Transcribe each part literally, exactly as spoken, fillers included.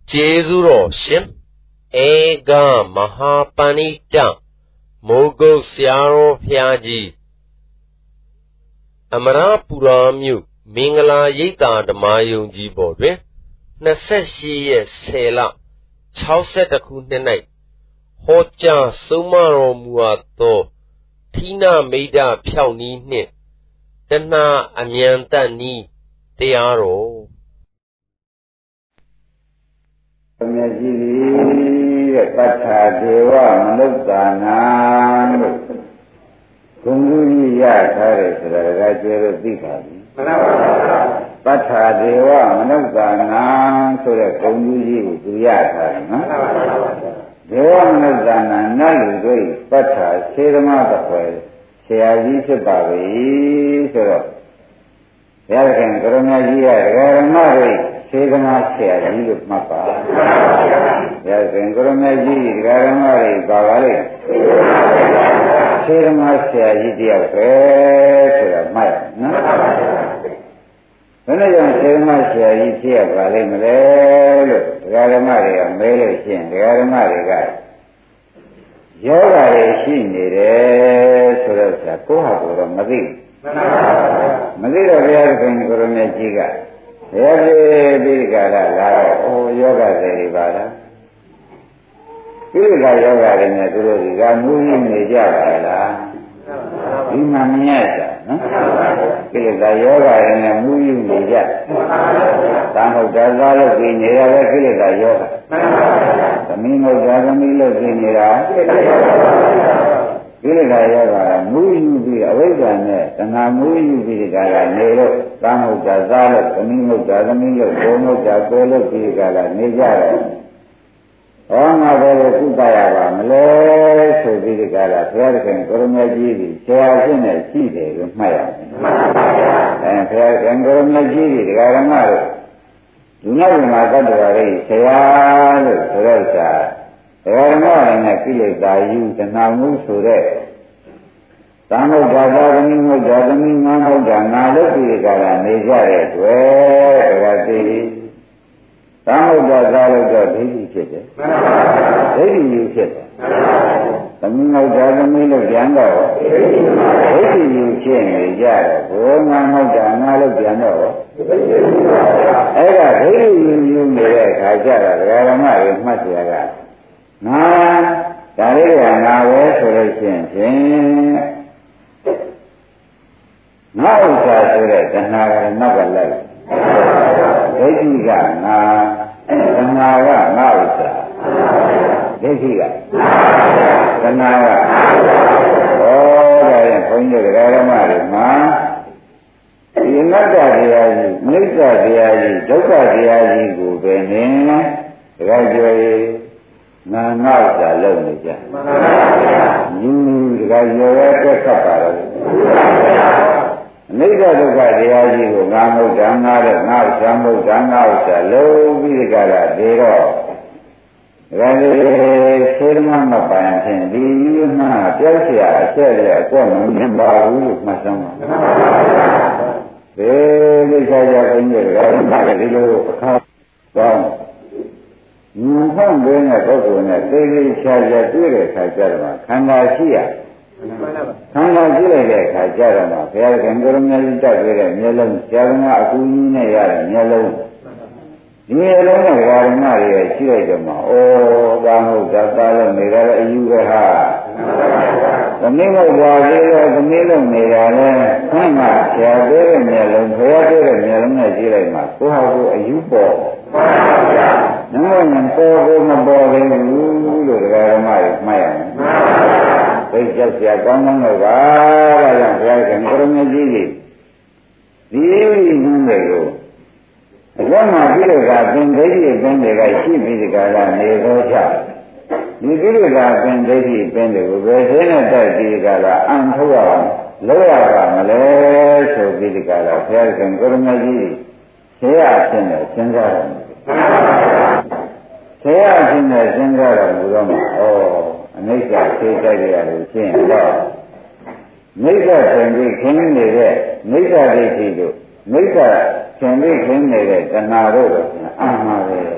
Jezuro Shim Ega Mahapanita Mogo Siaro Piaji Amara Puramyu Mingala Yita Damayung Jibodwe Naseshi Sela Chauset a Kundenai Hoja Sumaro Muato Tina Maida Piauni Nit Dana Amyanta Ni Tearo Pata Deva Manupana Kundu Yatare Raja Dika Pata Deva Manupana so that Kundu Yatare Deva Manupana Nalu Pata Sedama Tapai Seaji Sabavi so that Yarakan Karamaji Ramari Sedama Seaji Mapa Yasin Gurumaji, Garamari, Bavali, Sedama Seaji of Maya. When I don't Sedama Seaji of Valim, Garamari, Mele Shin, Garamari guy. Yoga is in the Sura Koha Madi. Madira Yasin Gurumajiga. Every Gala, oh, Yoga Derivada. Kila yoga in the Guru, Gamu in the Java, Imamiata, Kila yoga in the Mu in the Java. Some of the Zala in the other Kila yoga. The mean of Jagamila in the Kila yoga, Mu you be away than that, and I move you be the Gala Nero, some of the Zala, the mean of Jagamila, Gomo, Jagolo, Gala, Nijara. Oh, my brother, Kutayava, Malay, so did the Gala, Ferkan, Gurumaji, Shayasin, and Chide, with Maya. And Ferkan Gurumaji, the Garamaro. Do not remember the Shayal, Surasa. The Garamar and Achilles are used and now move to that. Tamo Jadami, Jadami, Mano, Janalo, the Gala, Nijare, where the Some of the Zara Baby Chit. Baby you chit. Some of the Jamil of Jano. Baby you chin, Jara. Oh, Mano Janalo Jano. Ega, baby you make Hajara, Ramari, Matiaga. Na, Daria, now where solution. Now it's a direct and I never like. Dehiga na Kanaga Nausa Dehiga Kanaga Oh, I am going to Ramari, ma. You not that Diaji, Nita Diaji, Doka Diaji, go Benin, gradually Nanausa Lonija. You graduate Kapara. Nida Duka Diaji, Namu Dana, now Samu Dana, low Vigala, Dero. Rally Sirman Pantin, the Yuna, Jelsia, Celia, Common, and Baru, Masama. Very Saja in the Magadillo. You can't bring a book in a daily Saja Dure, Sajarma, Kandasia. Kanga Jile, Kajarama, Fergan Gurumel, Melon, Jarma, Akuna, Melon. Melon, Maria, Chilagama, oh, Bamu, Gabala, Mira, Yuga. The name of Wazira, the Melon, Mira, Kama, Shaver, Melon, Ferrer, Melon, Jilema, who have a U-ball. No one for whom body, you, Maya. They just got one of the Vara and Gurumaji. The evening they go. One of the have been ready, then they got cheap in the Gala, and they go shop. The village have been ready, then they go, where's the Gala, and who are lower Malay, so be the Gala, and Gurumaji. Say I send a Sindara. Say I send a Sindara, oh. Nature say that they are saying, Lord. Nature can be king there, nature they do. Nature can be king there, the Naro, Amare.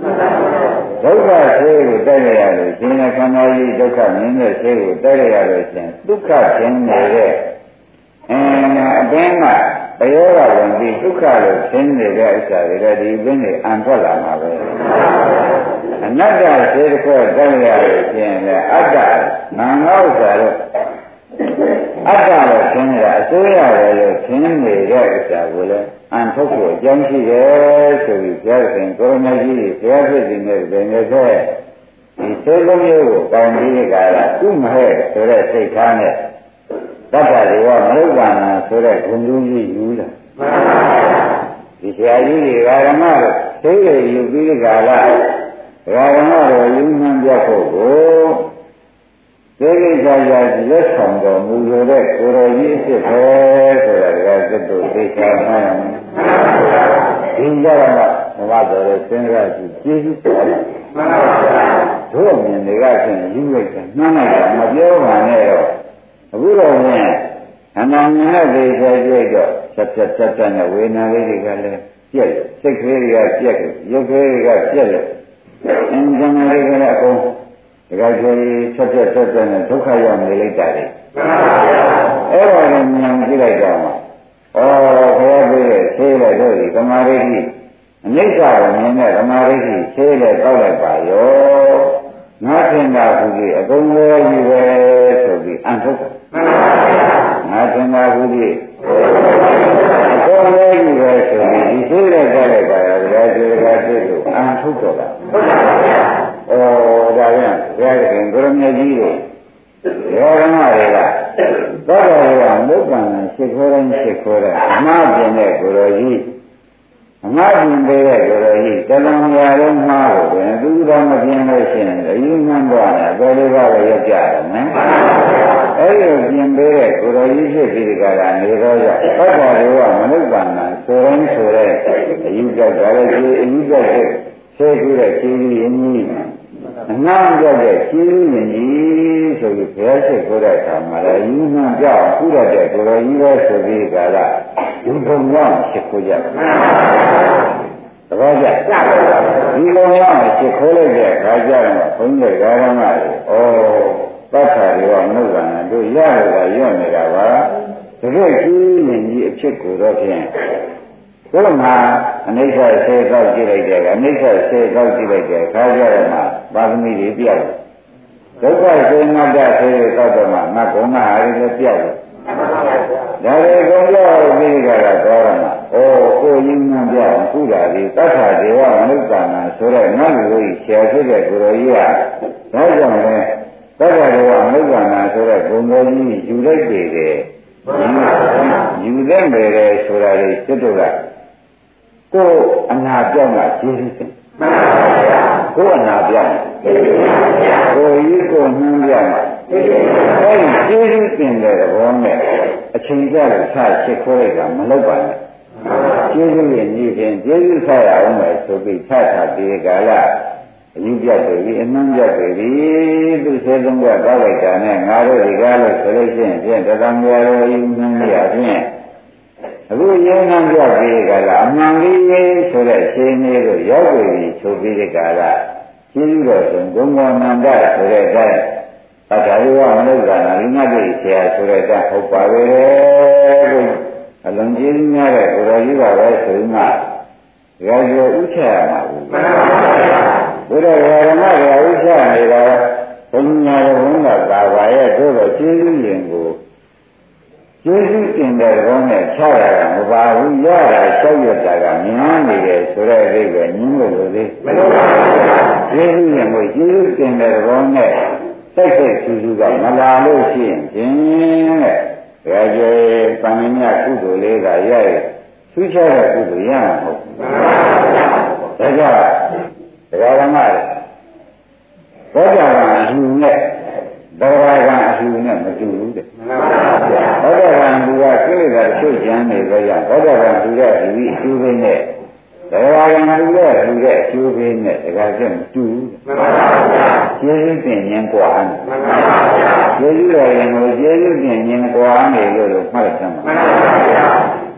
ဒုက္ခဆေးကိုတိုက်ရလို့ရှင်ခန္ဓာကြီးဒုက္ခမြင်တဲ့ဆေးကိုတိုက်ရလို့ရှင်ဒုက္ခခြင်းနေတဲ့အဲအတင်းကပယောဂဝင်ပြီးဒုက္ခလို့ခြင်းနေတဲ့ဥစ္စာတွေကဒီအင်းတွေအံထွက်လာမှာပဲအနတ္တဆေးတစ်ခုတိုက်ရလို့ရှင်လေအတ္တနာငေါ့ဥစ္စာတော့အတ္တလို့ခြင်းနေတာအစိုးရတယ်လို့ခြင်းနေတဲ့ဥစ္စာကိုလည်းအံထုတ်ဖို့အကြောင်းရှိတယ်ဆိုပြီးဘုရားရှင်ကိုရမကြီးဘုရားဖြစ်ခြင်းနဲ့ဘယ်နဲ့ဆိုဒီသေလုံးမျိုးကိုကောင်းပြီးကြတာသူ့မဟဲ့ဆိုတဲ့စိတ်ထားနဲ့တတ္တတွေကမလုက္ကနာဆိုတဲ့ဂုဏ်ကြီးကြီးယူလာဒီဆရာကြီးတွေကဓမ္မတို့သိရယူပြီးကြလားဓမ္မတို့ယူမှန်းပြဖို့ကိုသေကိစ္စရာလက်ဆောင်တော်မူလို့တဲ့ကိုယ်တော်ကြီးဖြစ်ပဲဆိုတာကသတ္တုသိချာမှန်းဒီကြတော့ဘဝတော်ရဲ့စဉ်းစားကြည့်ကျေးဇူးတော်တယ်မှန်ပါဗျာတို့မြင်တွေကဖြင့်ယူလိုက်တယ်နှမ်းလိုက်တာမပြောပါနဲ့တော့အခုတော့ဖြင့်အနန္တနဲ့သိချာကြည့်တော့ဆက်ဆက်ဆက်ဆက်နဲ့ဝေဒနာလေးတွေကလည်းပြက်စိတ်ကလေးတွေကပြက်ရုပ်ကလေးတွေကပြက်လို့အင်းကျန်လေးကလည်းအကုန်ဒီကကြီးဆက်ဆက်ဆက်ဆက်နဲ့ဒုက္ခရောက်နေလိုက်တာလေမှန်ပါဗျာအဲ့ဒါကိုဉာဏ်ကြည့်လိုက်တော့မှဩဘုရားပြည့်ဆေးလိုက်တော့ဒီသမာဓိကြီးအနိစ္စကိုမြင်တဲ့သမာဓိကြီးဆေးလိုက်တော့လိုက်ပါရောငါထင်တာကူကြီးအကုန်လုံးကြီးပဲဆိုပြီးအံထုတ်မှန်ပါဗျာငါထင်တာကူကြီးအကုန်လုံးကြီးပဲဆိုပြီးဒီဆေးလိုက်တော့လိုက်ပါရောဘုရားကျေကသိလို့အံထုတ်တော့တာမှန်ပါဗျာဩဒါပြန်ဘုရားရှင်ကိုရမကြီးတို့ရောဓမ္မတွေကသောတော်ကမုတ်ပံရှိခိုးတိုင်းရှိခိုးတိုင်းအမှားပြင်တဲ့ကိုယ်တော်ကြီးအမှားပြင်တဲ့ကိုယ်တော်ကြီးတဏှာရာလုံးမှားလို့ပဲသူတော်မပြင်လို့ရှိရင်အယူမှန်းတော့တယ်အပေလေးပါးပဲရောက်ကြတယ်နော်အဲ့ဒီပြင်ပေးတဲ့ကိုယ်တော်ကြီးဖြစ်ပြီးဒီကရာနေတော့ရသောတော်တွေကမနုဿာနာဆိုရင်ဆိုတဲ့အယူကြောက်တာလည်းဒီအယူကြောက်တဲ့ဆေးကူးတဲ့ခြေကြီးရင်းကြီးအနာကြောက်တဲ့ခြေကြီးရင်းကြီးဆိုပြီးဘုရားရှိခိုးတဲ့အခါမှာလည်းယူမှန်းကြောက်ခုရတဲ့ကိုယ်တော်ကြီးပဲဆိုပြီးကရာဒီဘုံရောက်ရှိခိုးကြတယ်သဘောကျဒီဘုံရောက်ရှိခိုးလိုက်တဲ့အခါကျတော့ဘုန်းကြီးဓမ္မတွေဩသတ်တာတွေကနှုတ်ကံတို့ရရတာရွတ်နေတာပါတကယ်ကြီးရင်ကြီးအဖြစ်ကိုတော့ဖြင့်ဘုရားမှာအနိစ္စဆေးကောက်ကြည့်လိုက်တဲ့ကအနိစ္စဆေးကောက်ကြည့်လိုက်တဲ့အခါကျတော့မှပါသမီတွေပြောက်ဒုက္ခဆေးငတ်တဲ့ဆေးတွေကောက်တော့မှငတ်ကုန်မှာဟာတွေပြောက်ဒါတွေကုန်ပြောက်ပြီးကြတာတော့မှဩကိုရင်းမှန်းပြောက်ခုတာဒီတတ်တာတွေကမနုဿာနာဆိုတဲ့ငတ်လူကြီးဆရာဖြစ်တဲ့ကိုယ်တော်ကြီးကဒါကြောင့်လဲတတ်တာတွေကမနုဿာနာဆိုတဲ့ဂုဏ်တော်ကြီးယူလိုက်ပေတယ်ယူတဲ့မယ်လေဆိုတာလေစစ်တို့ကကိုယ်အနာပြောင်းတာကျေးဇူးတင်မှန်ပါဗျာကိုယ်အနာပြောင်းကျေးဇူးတင်ပါဗျာကိုယ်ကြီးကိုနှမ်းပြောင်းတာကျေးဇူးတင်အဲဒီကျေးဇူးတင်တဲ့ဘောနဲ့အချိန်ကြလို့ဆရှစ်ခိုးလိုက်တာမလုပ်ပါနဲ့ကျေးဇူးရင်ကြီးဖြင့်ကျေးဇူးဆက်ရအောင်မယ်ဆိုပြီးဆထပြေကာလအယူပြတ်ပြီအနှမ်းပြတ်ပြီသူစေသုံးကတောက်လိုက်တာနဲ့ငါတို့ဒီကားလို့ဆိုလို့ရှိရင်ဖြင့်တသံဃာရောယူနှမ်းရဖြင့်အခုရင်းနှံပြပြီးကြလားအမှန်ကြီးဆိုတဲ့ရှင်လေးတို့ရောက်ပြီဆိုပြီးကြလားကျေးဇူးတော်ရှင်ဂုဏ်တော်နန္ဒဆိုတဲ့အတိုင်းအထာရဝမနုဿာနာလိမတ်တိဆရာဆိုတဲ့အတိုင်းဟုတ်ပါပဲလို့အလုံးကြီးများတဲ့ကိုယ်တော်ကြီးပါပဲဆိုမှရောရောဥချရမှာဘူးမှန်ပါဗျာဘုရားဓမ္မကဥချနေတာဘုညာဘုံကသာပါရဲ့တို့တော့ကျေးဇူးရင်ကိုကျေးဇူးတင်တဲ့ဘောနဲ့ချရတာမပါဘူးရတာရှောက်ရတာကမြင်နေတယ်ဆိုတဲ့အဓိပ္ပာယ်ညင်းလို့လို့သေးမလို့ပါဘူးကျေးဇူးရင်ကိုကျေးဇူးတင်တဲ့ဘောနဲ့စိတ်စိတ်ဆူဆူကမလာလို့ရှိရင်ဖြင့်တဲ့ဒါကျေပဏ္ဏညကုသိုလ်လေးကရရဆူချတဲ့ကုသိုလ်ရမှာမဟုတ်ဘူးဒါကြောင့်တရားဓမ္မတွေဘောဓဘာအလှူနဲ့သရဂံအလှူနဲ့မတူဘူးတဲ့မှန်ပါဗျာဘောဓဘာလူကကိလေသာချုပ်ကျန်နေကြရဘောဓဘာလူရဲ့ဒီအကျိုးပေးနဲ့သရဂံလူရဲ့လူရဲ့အကျိုးပေးနဲ့တခါကျမတူဘူးမှန်ပါဗျာကျေးဇူးတင်ရင်กว่าမှန်ပါဗျာကျေးဇူးတော်ရင်ကိုကျေးဇူးတင်ရင်กว่าနေလို့လို့မှတ်လိုက်သမ်းပါမှန်ပါဗျာ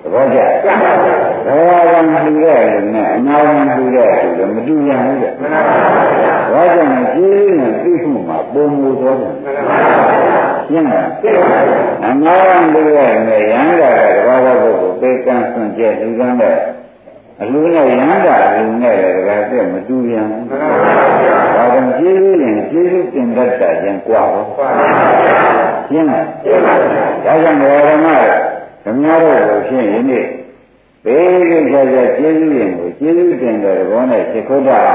ဘောကြဘောကံလူတဲ့လူနဲ့အနာကံလူတဲ့လူလည်းမတူရဘူးတဲ့ဘောကြောင့်ကျေးဇူးနဲ့သိမှုမှာပုံမူသွားတယ်ရှင်းလားအနာကံလူတဲ့နဲ့ရဟန္တာကဘောဘောပုဂ္ဂိုလ်ပေကံဆွန့်ကျက်လူကံတဲ့အလူနဲ့ရဟန္တာလူနဲ့လည်းဒါကမတူရဘူးဘာကြောင့်ကျေးဇူးရင်ကျေးဇူးတင်တတ်တာချင်းကြွားပါရှင်းလားဒါကြောင့်ဘောဓမ္မဓမ္မတော်ကိုရှင်းရင်ဒီဘေးကိစ္စကြကျေးဇူးရင်ကိုကျေးဇူးတင်တဲ့ဘောနဲ့ရှိခိုးတာ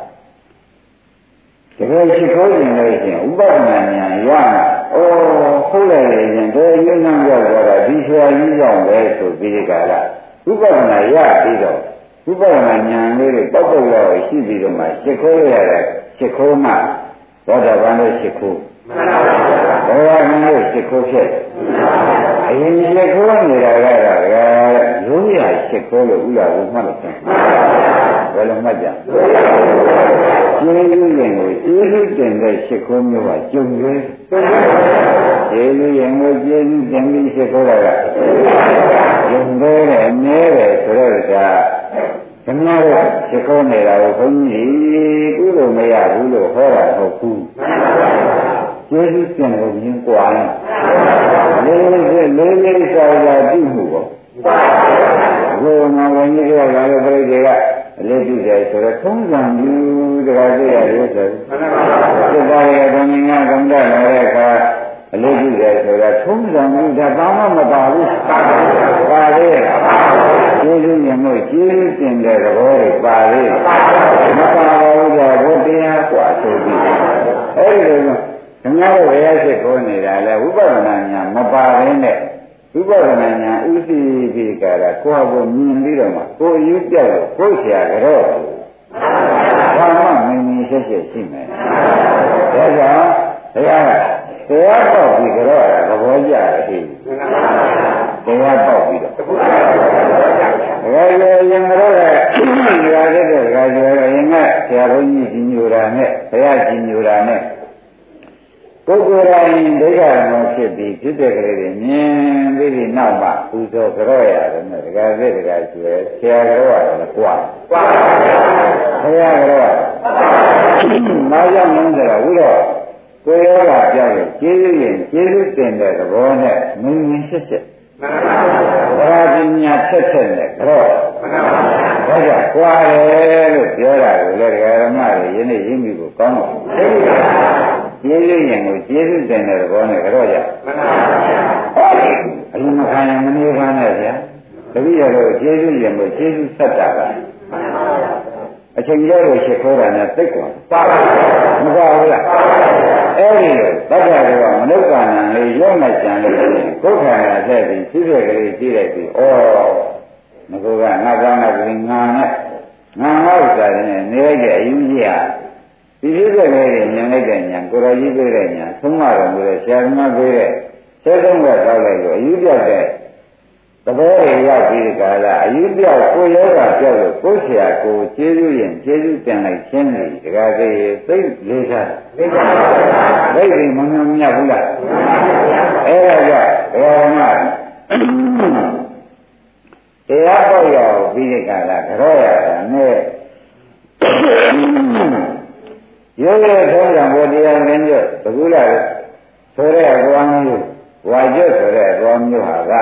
တကယ်ရှိခိုးရင်လည်းရှင်ဥပဒနာဉာဏ်ရမှာအိုးဟုတ်တယ်ရင်တို့ရင်းနှံ့ပြောတော့ဒီဆရာကြီးကြောင့်ပဲဆိုပြီးဒီကလာဥပဒနာရပြီးတော့ဥပဒနာဉာဏ်လေးတွေတောက်တောက်ရောက်ရှိပြီးတော့မှရှိခိုးရတဲ့ရှိခိုးမှဘောဓဘာလို့ရှိခိုးဘောဓဘာလို့ရှိခိုးဖြစ်အရင်ရှိခိုးနေတာကတော့ရိုးရရှိခိုးလို့ဥလာဘူးမှတ်လို့ဆင်းဘယ်လိုမှတ်ကြကျေးဇူးရင်ကိုကျေးဇူးတင်တဲ့ရှိခိုးမျိုးကကျုံရွေးကျေးဇူးရင်ကိုကျေးဇူးတင်ပြီးရှိခိုးတာကကျုံရွေးတယ်နဲတယ်ဆိုတော့ဒါခဏတော့ရှိခိုးနေတာကိုဘုန်းကြီးကုလို့မရဘူးလို့ဟောတာဟုတ်ဘူးကျေးဇူးတင်လို့မြင်กว่าလေးလေးလေးလေးစာစာတိမှုပေါ့ဘုရားဝင်ကြီးကလည်းပြိတ္တေကအလေးပြုတယ်ဆိုတော့သုံးဆံယူတရားသိရတယ်ဆိုတော့စိတ်သားရဲ့ဓမ္မငါကံတက်လာတဲ့အခါအလေးပြုတယ်ဆိုတာသုံးဆံယူတာဘာမှမပါဘူးပါလေကျေးဇူးရင်လို့ကျေးဇူးတင်တဲ့သဘောတွေပါလေမပါဘူးကြဘုရားกว่าဆိုပြီးအဲ့ဒီလိုခင်ဗျားတို့ဘယ်ရရှိခိုးနေတာလဲဝိပဿနာဉာဏ်မပါဘဲနဲ့ဝိပဿနာဉာဏ်ဥသိပြီးကြတာကိုယ့်ဟာကိုမြင်ပြီးတော့မှကိုယ်ယူပြောက်လို့ကိုယ်ဆရာကြောဘာမှမင်းမင်းဆက်ဆက်ရှိမယ်ဒါကြောင့်ဘုရားကတရားပေါက်ပြီးကြောတာသဘောကျတယ်ဟိတရားပေါက်ပြီးတော့ဒါကြောင့်ရင်ကြောတဲ့ဒါကြတဲ့ဒါကြောရင်ကဆရာဘုန်းကြီးကြီးညိုတာနဲ့ဘုရားကြီးညိုတာနဲ့ကိုယ်ကိုယ်တိုင်ဒိဋ္ဌာမောဖြစ်ပြီးဖြစ်တဲ့ကလေးတွေမြင်ပြီးဒီနောက်မှပူဇော်ကြောရတယ်နဲ့ဒကာသိဒကာကျွဲဆရာကြောရတယ်ကွာကွာဆရာကြောမာကြောင့်လုံးဆိုတာဝိတော့ကိုယ်ရောကပြောရင်ကျေးဇူးရင်ကျေးဇူးတင်တဲ့သဘောနဲ့မင်းမင်းရှစ်ရှစ်ဘာပညာထက်ထက်နဲ့ကြောဒါကြောင့်ကွာတယ်လို့ပြောတာကိုလည်းဒကာဓမ္မတွေယနေ့ရင်းမိကိုကောင်းတော့ကျေးဇူးရင်ကိုကျေးဇူးတင်တဲ့ဘောနဲ့ကြောကြမှန်ပါဗျာအလုံးမခံရင်မနေပါနဲ့ဗျာတပည့်ရတော့ကျေးဇူးရင်ကိုကျေးဇူးဆက်တာပါမှန်ပါဗျာအချိန်ကြောလို့ရှိခိုးတာနဲ့သိကွာပါပါမပါဘူးလားအဲ့ဒီတက္ကရာကမနုဿာဏံလေးရုံးလိုက်ကြံလို့ကိုယ်ခန္ဓာဆက်ပြီးဖြစ်ဖြစ်ကလေးကြည့်လိုက်ပြီးဩငါကငါကောင်းတဲ့ကလေးငါနဲ့ငါဟောက်စားနေနေလိုက်တဲ့အယူကြီးဟာဒီဖြစ်တဲ့လေးတွေမြင်လိုက်တဲ့ညာကိုယ်တော်ကြီးပြေးတဲ့ညာသုံးမတော်မူတဲ့ဆရာမပြေးတဲ့ဆဲသုံးဘက်တောက်လိုက်လို့အယူပြောက်တဲ့သဘောတွေရောက်ပြီးဒီကလာအယူပြောက်ကိုယောဂပြောက်လို့ကိုယ်ဆရာကိုကျေးဇူးရင်ကျေးဇူးတင်လိုက်ခြင်းလေဒီကသေးသိလေးစားသိပါပါဘိဓိမမမြတ်ဘူးလားအဲ့ဒါကြောင့်ဘုရားမှာတရားပေါက်ရောက်ပြီးဒီကလာကြောရတာနဲ့ရိုးရိုးထုံးစံဘုရားမင်းတို့တကူလာဆိုတဲ့ဘဝမျိုးဝါကျွတ်ဆိုတဲ့ဘဝမျိုးဟာကဒါ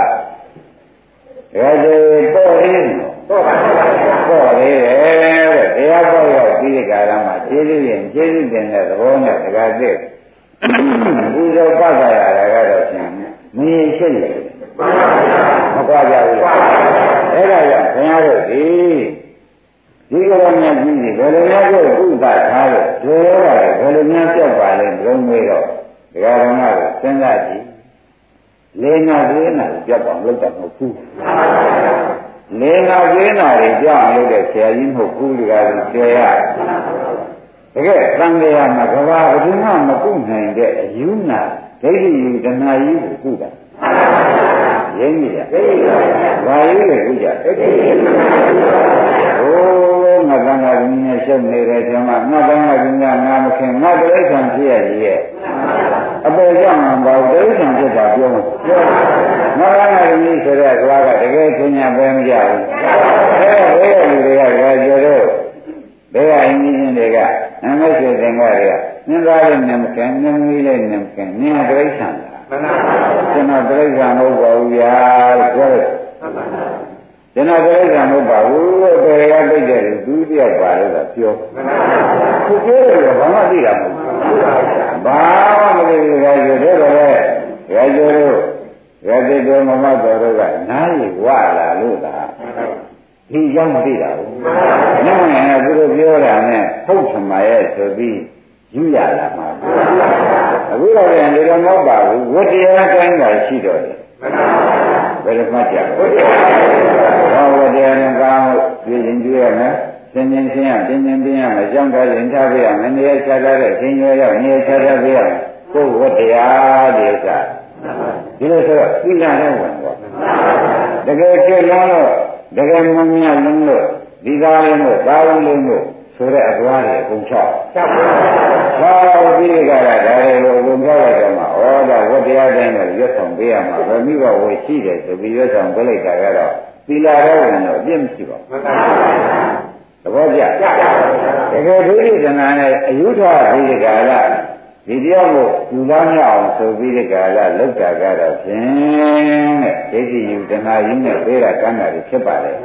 ကြည့်ပေါ်ရင်းပေါ်ပါပေါ်ရည်တဲ့တရားပေါ်ရောက်ပြီးဒီကာလမှာကျေးဇူးရင်ကျေးဇူးတင်တဲ့သဘောနဲ့တကားသိဘုရားပတ်ကြရတာကတော့ရှင်မင်းရှိတယ်မကွာကြဘူးအဲ့ဒါကြောင့်ခင်ဗျားတို့ဒီဒီကရမြတ်ကြီးဘယ်လိုများကိုဥပ္ပါထားလို့ဒုရောတာဘယ်လိုများပြောက်ပါလဲဘုံမေးတော့ဒကာရမကိုစဉ်းစားကြည့်လေးနာသေးနာပြောက်အောင်လုပ်တာမဟုတ်ဘူးလေးနာသေးနာတွေပြောက်အောင်လုပ်တဲ့ဆရာကြီးမဟုတ်ဘူးဒီကကြီးကျေရတကယ်သံဃာမှာကဘာဘယ်သူမှမကုနိုင်တဲ့အယူနာဒိဋ္ဌိယူတဏှာကြီးကိုကုတာရင်းကြီးရဘာယူလဲကုကြဒိဋ္ဌိဟိုငါကငါကင်းနဲ့ရှုပ်နေတဲ့ကျမ်းမှာငါကငါကင်းကငါမခင်ငါတိရစ္ဆာန်ဖြစ်ရရဲ့အပေါ်ကြောင့်ငါဘာတိရစ္ဆာန်ဖြစ်တာပြောပြောမရဏသမီးဆိုတဲ့သွားကတကယ်ချင်းညာပဲမကြဘူးအဲဘယ်လူတွေကကြကြတော့ဘယ်ကအင်းကြီးတွေကနမဆွေသင်္ကတွေကနင်းသားလေးနမကံနင်းမီးလေးနမကံနင်းတိရစ္ဆာန်လားမှန်ပါဘူးကျွန်တော်တိရစ္ဆာန်မဟုတ်ပါဘူးဗျာလို့ပြောတယ်မှန်ပါဘူးကျွန်တော်တိရစ္ဆာန်မဟုတ်ပါဘူးဘယ်ကသိတဲ့လူသူတယောက်ပါလို့တော့ပြောမှန်ပါဘူးသူပြောတယ်ဘာမှသိတာမဟုတ်ဘူးဘာမှမသိဘူးကြကြတော့လေကြကြတော့ရတဲ့တော်မမတော်တို့ကနားရဝလာလို့သာဒီရောက်မသိတာဘူး။နောက်ရင်ကသူတို့ပြောတာနဲ့ဟုတ်ထမရဲ့ဆိုပြီးယူရလာမှာ။အခုတော့ပြန်ဒီလိုမဟုတ်ပါဘူးဝတ္တရားတိုင်းသာရှိတော့တယ်။ဘယ်လိုမှကြ။ဟောဝတ္တရားနဲ့ကောင်းပြည်ရင်ကျွေးရမယ်။သင်ခြင်းရှင်းရပြင်ခြင်းပြင်ရမယ်။ကြောင်းထားရင်ထားပြရမယ်။နေရာချထားတဲ့ရှင်ရွယ်ရောက်နေရာချထားပြရမယ်။ကိုယ်ဝတ္တရားဒီဥစ္စာဒီလိုဆိုတော့သီလတော့ဝင်တော့တကယ်ကျေလုံးတော့တကယ်မမြတ်လုံးလို့ဒီသားလေးတို့သာဝလေးတို့ဆိုတဲ့အသွားတွေအကုန်ချောက်ချောက်ပါဘူးပြီးကြတာဒါတွေကိုအကုန်ချောက်လိုက်တော့မှဩဒါဝတ္တရားတိုင်းကိုရွတ်ဆောင်ပေးရမှာဗမိဘဝေရှိတယ်ဆိုပြီးရွတ်ဆောင်ပေးလိုက်တာကတော့သီလတော့ဝင်တော့အပြစ်မရှိပါဘူးသဘောကျတကယ်ဒုတိယနာနဲ့အယုထပြီးကြတာဒီတရားကိုယူသားမြောက်အောင်ဆိုပြီးဒီကလာလောက်တာကတော့ဖြင့်တဲ့ဒိဋ္ဌိယူတဏှာယူနဲ့ပေးတာကမ်းတာဖြစ်ပါလေ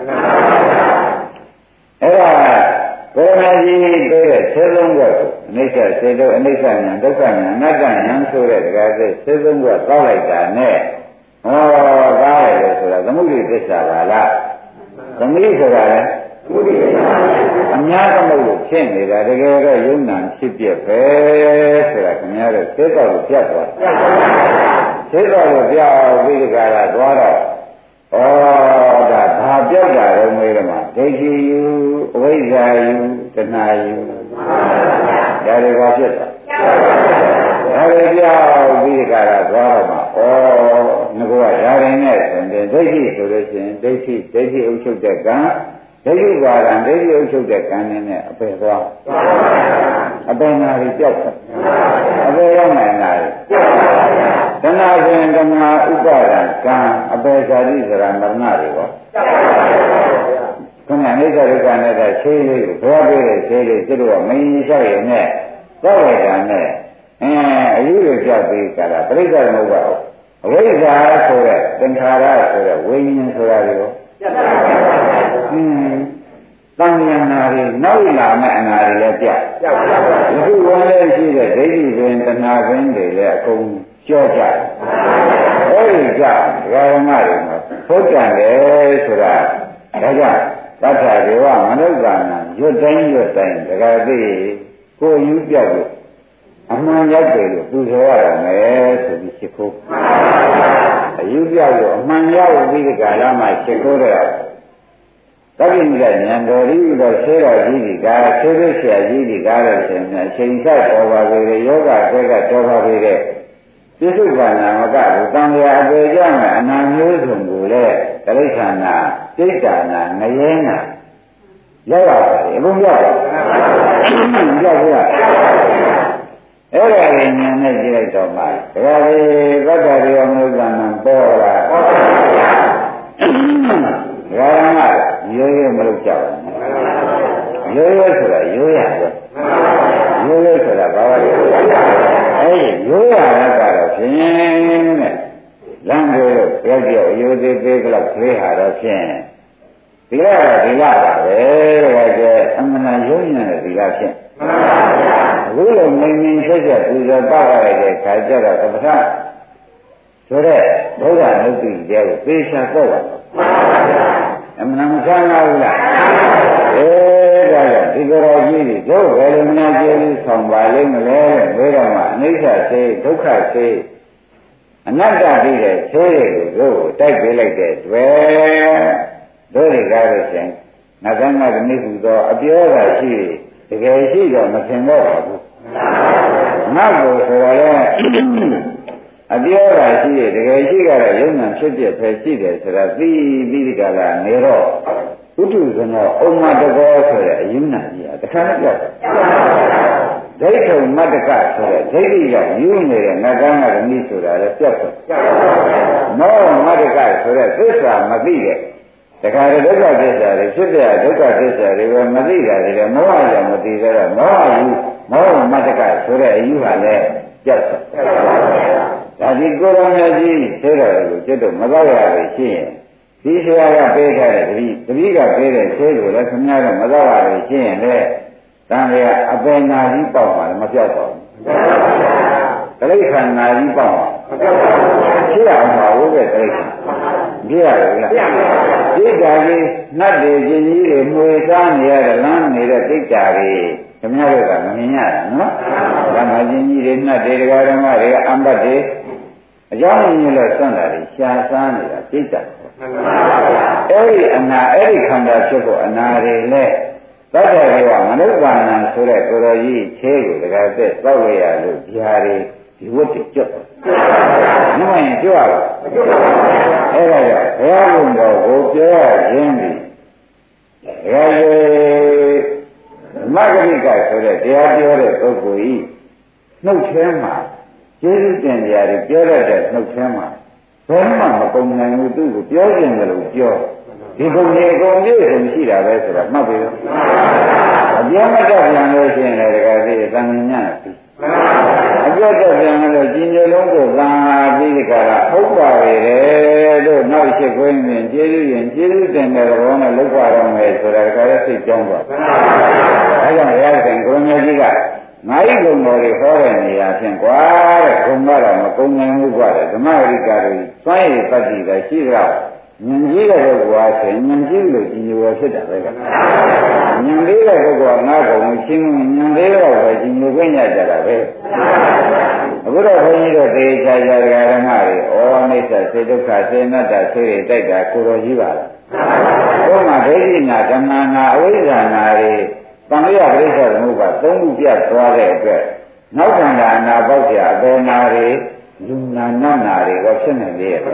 အဲ့ဒါကိုယ်နာကြီးပေးတဲ့ဆယ်လုံးကတော့အနိစ္စစေတုအနိစ္စဉာဏ်ဒုက္ခဉာဏ်အနတ္တဉာဏ်ဆိုတဲ့တရားစိတ်ဆယ်လုံးကတောက်လိုက်တာနဲ့ဟောကားရတယ်ဆိုတာသမုဒိသစ္စာပါလားသမီးဆိုတာလေအများသမုဒ္ဒဖြစ်နေတာတကယ်တော့ယုံနာဖြစ်ပြပဲဆိုတာခင်ဗျားတို့သိတော့ပြတ်သွားသိတော့ပြတ်ပြီးဒီကရသွားတော့ဩဒါဘာပြတ်တာတော့မေးတယ်မှာဒိဋ္ဌိယူအဝိဇ္ဇာယူတဏှာယူဒါတွေကဖြစ်တာဒါတွေပြောက်ပြီးဒီကရသွားတော့မှာဩငါကဒါတွေနဲ့ဆိုရင်ဒိဋ္ဌိဆိုလို့ရှိရင်ဒိဋ္ဌိဒိဋ္ဌိအုပ်ချုပ်တဲ့ကံဒိဋ္ဌိပါဒံဒိဋ္ဌိအုပ်ချုပ်တဲ့ကံနဲ့အပယ်သွားအပယ်နာတွေပြောက်တယ်အပယ်ရောက်နိုင်လားတဏှာရှင်တဏှာဥပါဒံကံအပယ်ဇာတိဆိုတာမရဏတွေပေါ့ခဏအိဋ္ဌဒုက္ခနဲ့တဲ့ခြေလေးကိုဘွားပေးတဲ့ခြေလေးသူတို့ကမင်းကြီးလျှောက်ရနဲ့သောက်လိုက်တာနဲ့အဲအယူတွေပြောက်ပြီးကြတာပြိဿသမုပ္ပါဒ်အဝိဇ္ဇာဆိုတဲ့သင်္ခါရဆိုတဲ့ဝိညာဉ်ဆိုတာတွေကိုဟင်းတန်ဉာဏ်တွေနောက်လာမဲ့အနာတွေလည်းပြတ်အခုဝင်လဲရှိတဲ့ဒိဋ္ဌိပင်တဏှာပင်တွေလည်းအကုန်ကြော့ကြအဲဒီကြဓမ္မတွေမှာဘုဒ္ဓံလေဆိုတာဒါကြောင့်သတ္တဒေဝမနုဿာနာရွတ်တိုင်းရွတ်တိုင်းတခါသိကိုယူပြောက်လို့အမှန်ရောက်တယ်လို့သူဆိုရတာမယ်ဆိုပြီးရှင်းဖို့အယူပြောက်လို့အမှန်ရောက်ပြီးဒီကလာမှရှင်းဖို့တဲ့သတိမြတ်ဉာဏ်တော်ဤတော့ဆေးတော်ကြီးဒီကားဆေးရဆရာကြီးဒီကားလို့ဆိုရင်အချိန်ဆိုင်ပေါ်ပါပေတဲ့ယောဂဆွဲကတော်ပါပေတဲ့ပြစ္ဆုတ်ကနာမကဘူးတန်လျာအပေကြမယ်အနာမျိုးစုံကိုလည်းတိဋ္ဌာနာစိတ်တာနာငရဲနာရောက်ရပါတယ်အကုန်ရောက်ပါရောက်ပါအဲ့ဒါကိုဉာဏ်နဲ့ကြည့်လိုက်တော့မှဒါကြလေသတ္တရိယမုဇ္ဇနာပေါ်လာပေါ်ပါဗျာဒါမှရိုးရိုးမလုပ်ကြဘူးရိုးရိုးဆိုတာရိုးရပဲရိုးရိုးဆိုတာဘာလဲအဲ့ဒီရိုးရတာကတော့ဖြင့်တဲ့လမ်းကိုပြောက်ပြောက်ရိုးသေးသေးကလေးကလေးဟာတော့ဖြင့်ဒီလာဒီလာပါပဲတဲ့ကဲအမှန်တရားရိုးညံ့တဲ့ဒီလာဖြင့်အခုလိုငြိမ်ငြိမ်ဆက်ဆက်ပူဇော်ပါရတဲ့ခါကျတော့ပထမဆိုတဲ့ဘုရားနုတ္တိကျဲကိုသေချာတော့ပါအမှန်မဆန်းလာဘူးလားအေးဒါကြောင့်ဒီကြော်ကြီးတွေတို့ဘယ်လိုများကျေးဇူးဆောင်ပါလိမ့်မလဲဘယ်တော့မှအနိစ္စစေဒုက္ခစေအနတ္တပြီးတဲ့ဆေးတွေကိုတို့တိုက်ပေးလိုက်တဲ့တွေ့တို့တွေကားလို့ရှင်ငါကငါသမီးဟူသောအပြောတာရှိတကယ်ရှိတော့မထင်တော့ပါဘူးငါ့ကိုဆိုရလဲအပြောတာရှိတယ်တကယ်ရှိကြတဲ့ယုံနာဖြစ်ဖြစ်ပဲရှိတယ်ဆိုတာသိပြီးဒီကလာနေတော့ဥတုဇနောဥမ္မာတကောဆိုတဲ့အယုံနာကြီးကတခါနဲ့ပြောက်တယ်ဒိဋ္ဌုံမတ္တကဆိုတဲ့ဒိဋ္ဌိကယူနေတဲ့ငကန်းကသမီးဆိုတာလည်းပြတ်သွားမောမတ္တကဆိုတဲ့သစ္စာမသိတဲ့တခါတည်းဒုက္ခသစ္စာတွေဖြစ်တဲ့ဒုက္ခသစ္စာတွေပဲမသိတာတွေလည်းမောဟကြောင့်မသိကြတော့မောဟယူမောဟမတ္တကဆိုတဲ့အယူဟာလည်းပြတ်သွားဒါဒီကိုယ်တော်မြတ်ကြီးသိတော်ကိုကျွတ်တော့မတော့ရဘူးရှင်းရင်ဒီဆရာကပေးထားတဲ့တပည့်တပည့်ကပေးတဲ့ဆေးကိုလည်းခင်ဗျားတော့မတော့ရဘူးရှင်းရင်လည်းတန်ရအပင်နာကြီးပေါက်ပါလည်းမပြောက်ပါဘူးတိရစ္ဆာန်နာကြီးပေါက်ပါဖြစ်အောင်ပါဘူးပဲတိရစ္ဆာန်ပြရရလားတိတ်တာကြီးနှတ်တွေကျင်ကြီးတွေမှွေစားနေရတဲ့လမ်းနေတဲ့တိတ်တာကြီးခင်ဗျားတို့ကမမြင်ရတာနော်ဒါမှကျင်ကြီးတွေနှတ်တွေဒကာဓမ္မတွေအမ္ဘတ်တွေအကြောင်းရင်းလို့စွန့်တာတွေရှားစားနေတာတိတ်တာအဲ့ဒီအနာအဲ့ဒီခန္ဓာဖြစ်ဖို့အနာတွေနဲ့သတ္တရေကမနုဿာနံဆိုတဲ့ကိုယ်တော်ကြီးခြေကိုတကယ်သက်သောက်ရရလို့ဒီဟာတွေဒီဝတ်တွေကျွတ်တယ်။ဒီမှရင်ကျွတ်ရပါမကျွတ်ပါဘူး။အဲ့ဒါကြောင့်ဘုရားကုံတော်ကိုပြောရခြင်းဒီဘယ်လိုမဂ္ဂရိကဆိုတဲ့တရားပြောတဲ့ပုဂ္ဂိုလ်ကြီးနှုတ်ထဲမှာကျေးဇူးတင်ကြရတယ်ပြောရတဲ့နှုတ်ထဲမှာဘယ်မှမကုန်နိုင်ဘူးသူ့ကိုပြောခြင်းတယ်လို့ပြောဒီပုံတွေအကုန်ပြည့်စုံရှိတာပဲဆိုတော့မှတ်ပြီလို့အပြတ်မတတ်ပြန်လို့ရှိရင်လည်းတကယ်ကြီးတန်မြတ်ပြီအပြတ်တတ်ပြန်လို့ကျင်ကြလုံးကိုသာပြီးဒီကရဟုတ်ပါရဲ့လို့နောက်ရှိခွင်းရင်ကျေးဇူးရင်ကျေးဇူးတင်တဲ့ဘောနဲ့လောက်ပါတော့မယ်ဆိုတာတကယ်စိတ်ကြောင်းသွားအဲကြောင့်ဘုရားရှင်ကိုရမကြီးကငါးဤကုံတော်တွေဟောတဲ့နေရာဖြင့်ကွာတဲ့ကုံကတော့မကုံနိုင်ဘူးကွာတဲ့ဓမ္မဝိကတွေစွန့်ရည်ပတ္တိကရှိကြဉာဏ်ကြီးတဲ့ပုဂ္ဂိုလ်အားဖြင့်ဉာဏ်ကြီးလို့ကြီးညိုရဖြစ်တာပဲကဉာဏ်လေးတဲ့ပုဂ္ဂိုလ်ကငါးကုံကိုရှင်းဉာဏ်လေးတော့ပဲကြီးညိုခွင့်ရကြတာပဲအခုတော့ဘုန်းကြီးတို့သေချာချာဓမ္မတွေဩအိဋ္ဌစေဒုက္ခစေနတ္တဆေးတွေတိုက်တာကိုတော်ကြီးပါလားဘုမှာဒိဋ္ဌိနာဓမ္မနာအဝိဇ္ဇာနာတွေတန်လျာပြိဿသမုပ္ပါသုံးခုပြတ်သွားတဲ့အတွက်နောက်ခန္ဓာအနာပေါက်ပြအပေနာတွေလူနာနတ်နာတွေကိုဖြစ်နေလေရဲ့။ဩ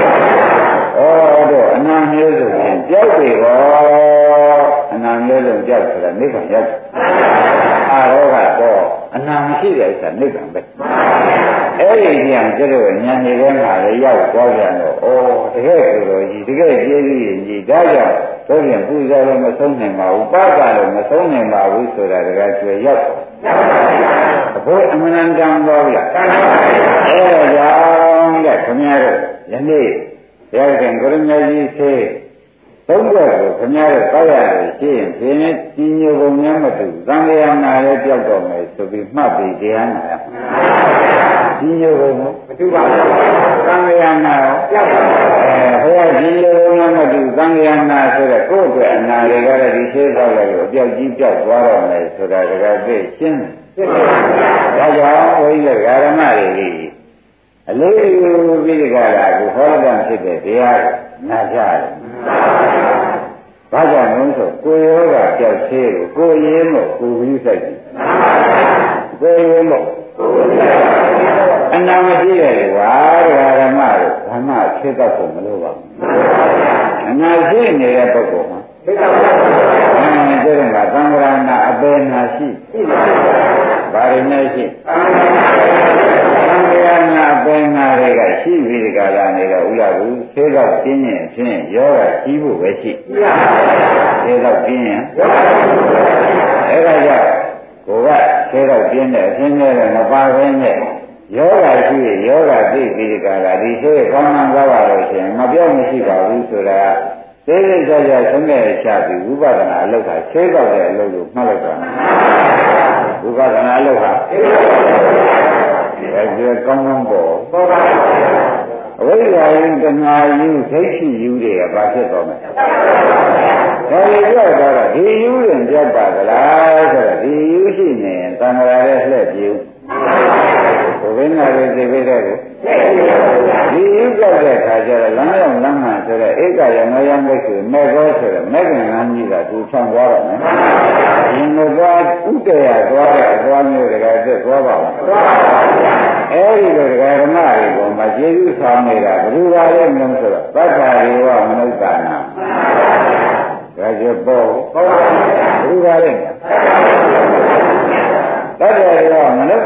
တော့အနာမျိုးစုံချင်းကြောက်ပြီဘောအနာမျိုးစုံကြောက်ဆိုတာနိဗ္ဗာန်ရောက်။အာရောကတော့အနာမရှိတဲ့ဥစ္စာနိဗ္ဗာန်ပဲ။အဲ့ဒီပြန်ကျတော့ဉာဏ်တွေထဲမှာလည်းရောက်သွားပြန်တော့ဩတကယ်ကိုယ်တော်ကြီးတကယ်ကျေးဇူးကြီးဒါကြောင့်တို့ပြန်ပူဇော်လို့မဆုံးနိုင်ပါဘူး။ပါကလို့မဆုံးနိုင်ပါဘူးဆိုတာတကယ်ကျွေရောက်အခုအမှန်တန်တော်ဗျာအဲဒါကြောင့်တဲ့ခင်ဗျားတို့ယနေ့ဘုရားရှင်ကိုရမကြီးသေးသုံးဘက်ကိုခင်ဗျားတို့တောက်ရတယ်ရှိရင်ဖြင်းကြီးညိုပုံများမတူသံဃာနာလည်းကြောက်တော့မယ်ဆိုပြီးမှတ်ပြီးတရားနာကြီးညိုပုံမတူပါဘူးသံဃာနာရောကြောက်ပါဘူးအဲဘုရားကြီးညိုပုံများမတူသံဃာနာဆိုတဲ့ကိုယ့်အတွက်အနာတွေကလည်းဒီသေးသောက်လိုက်လို့အပြောက်ကြီးပြောက်သွားတော့မယ်ဆိုတာတကယ်သိရှင်းတယ်ဒါကြောင့်ဘုန်းကြီးကဓမ္မတွေကြီးအလေးယူပြီးကြတာကိုဟောတဲ့ဖြစ်တဲ့တရားကိုနာကြတယ်။ဘာကြောင့်လဲဆိုကိုယ်ရောကကြောက်သေးကိုကိုယ်ရင်းမို့ကိုယ်ပြီးဆိုင်တယ်။ကိုယ်ရင်းမို့အနာမရှိတဲ့ကွာဓမ္မတို့ဓမ္မဖြစ်တတ်ဖို့မလိုပါဘူး။အနာရှိနေတဲ့ပုဂ္ဂိုလ်မှာဖြစ်တတ်ဖို့အဲဒီကသံဃာနာအပေနာရှိရှိပါဘူး။ဘာရင်းနဲ့ရှိသံဃာနာအပေနာတွေကရှိပြီးဒီကလာနေတော့ဥရဘူးသေတော့ပြင်းရင်ဖြင့်ယောဂကြီးဖို့ပဲရှိသေတော့ပြင်းရင်အဲဒါကြောင့်ကိုကသေတော့ပြင်းတဲ့အချင်းနဲ့မပါဘဲနဲ့ယောဂရှိရင်ယောဂသိပြီးဒီကလာဒီသေကောင်းမှန်သွားပါလို့ရှိရင်မပြောင်းမရှိပါဘူးဆိုတာသေးသေးချာချာဆုံးနဲ့ချပြီးဝိပဿနာအလုပ်ဟာသေတော့တဲ့အလုပ်ကိုမှတ်လိုက်ပါမယ်ဝိပဿနာအလုပ်ဟာအဲဒီကောင်းကောင်းပေါ်ပေါ်ပါအဝိဇ္ဇာယုတဏှာယုဒိဋ္ဌိယုတွေကဘာဖြစ်သွားမလဲဒါတွေပြောတော့ဒီယုရင်ပြောက်ပါကလားဆိုတော့ဒီယုရှိနေရင်သံဃာရဲ့လှည့်ပြုဘုရင်နာရဲ့သိပေးတဲ့ကိုဒီယုပြောက်တဲ့ခါကျတော့လမ်းရောက်လမ်းမှဆိုတော့ဧကယမယမိတ်ဆိုမေကောဆိုတော့မေခင်လမ်းကြီးကသူချောင်းသွားတော့မယ်ဒီလိုသွားဥတ္တရာသွားတဲ့အသွားမျိုးတကယ်သက်သွားပါ့မလားအဲဒီလိုဓမ္မတွေပေါ်မှာကျေးဇူးဆောင်နေတာဘယ်လိုပါလဲမလို့ဆိုတော့သတ္တရေဝမနုဿာနာဒါကျပေါ့ဘယ်လိုပါလဲသတ္တရေ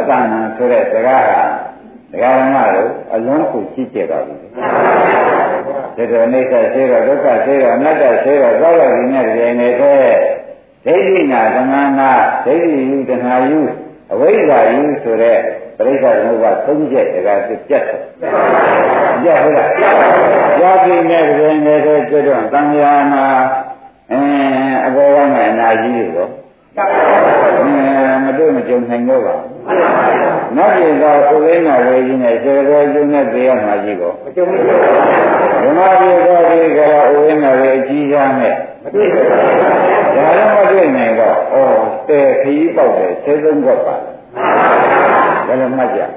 တဏ္ဍဆိုတဲ့စကားဟာဒကာဓမ္မတို့အလုံးကိုကြည့်ကြပါဘူးဒီတော့အိဋ္ဌဆေရောဒုက္ခဆေရောအနတ္တဆေရောသောတော်ဒီနဲ့တည်းနေတဲ့ဒိဋ္ဌိနာသမဏနာဒိဋ္ဌိယူတဏှာယူအဝိဇ္ဇာယူဆိုတဲ့ပရိစ္ဆေသမုပ္ပါသုံးချက်တကားပြတ်တယ်ပြတ်ဟုတ်လားပြတ်ပြီးနဲ့တည်းနေတဲ့ကျွတ်တော့သံဃာနာအင်းအဘောဝနဲ့အနာကြီးတွေတော့မတွေ့မကြုံနိုင်တော့ပါဘူးနောက်ပြည်သောဥလိနာဝေကြီးနဲ့စေရောကျုံနဲ့တရားမှာကြီးကိုမကြုံဘူးဓမ္မပြည်သောဒီကရောဥလိနာဝေအကြီးစားနဲ့မတွေ့ဘူးဒါလည်းမတွေ့နိုင်တော့ဩတဲ့ခီးပေါက်တယ်စေသုံးခွက်ပါဘယ်လိုမှတ်ကြ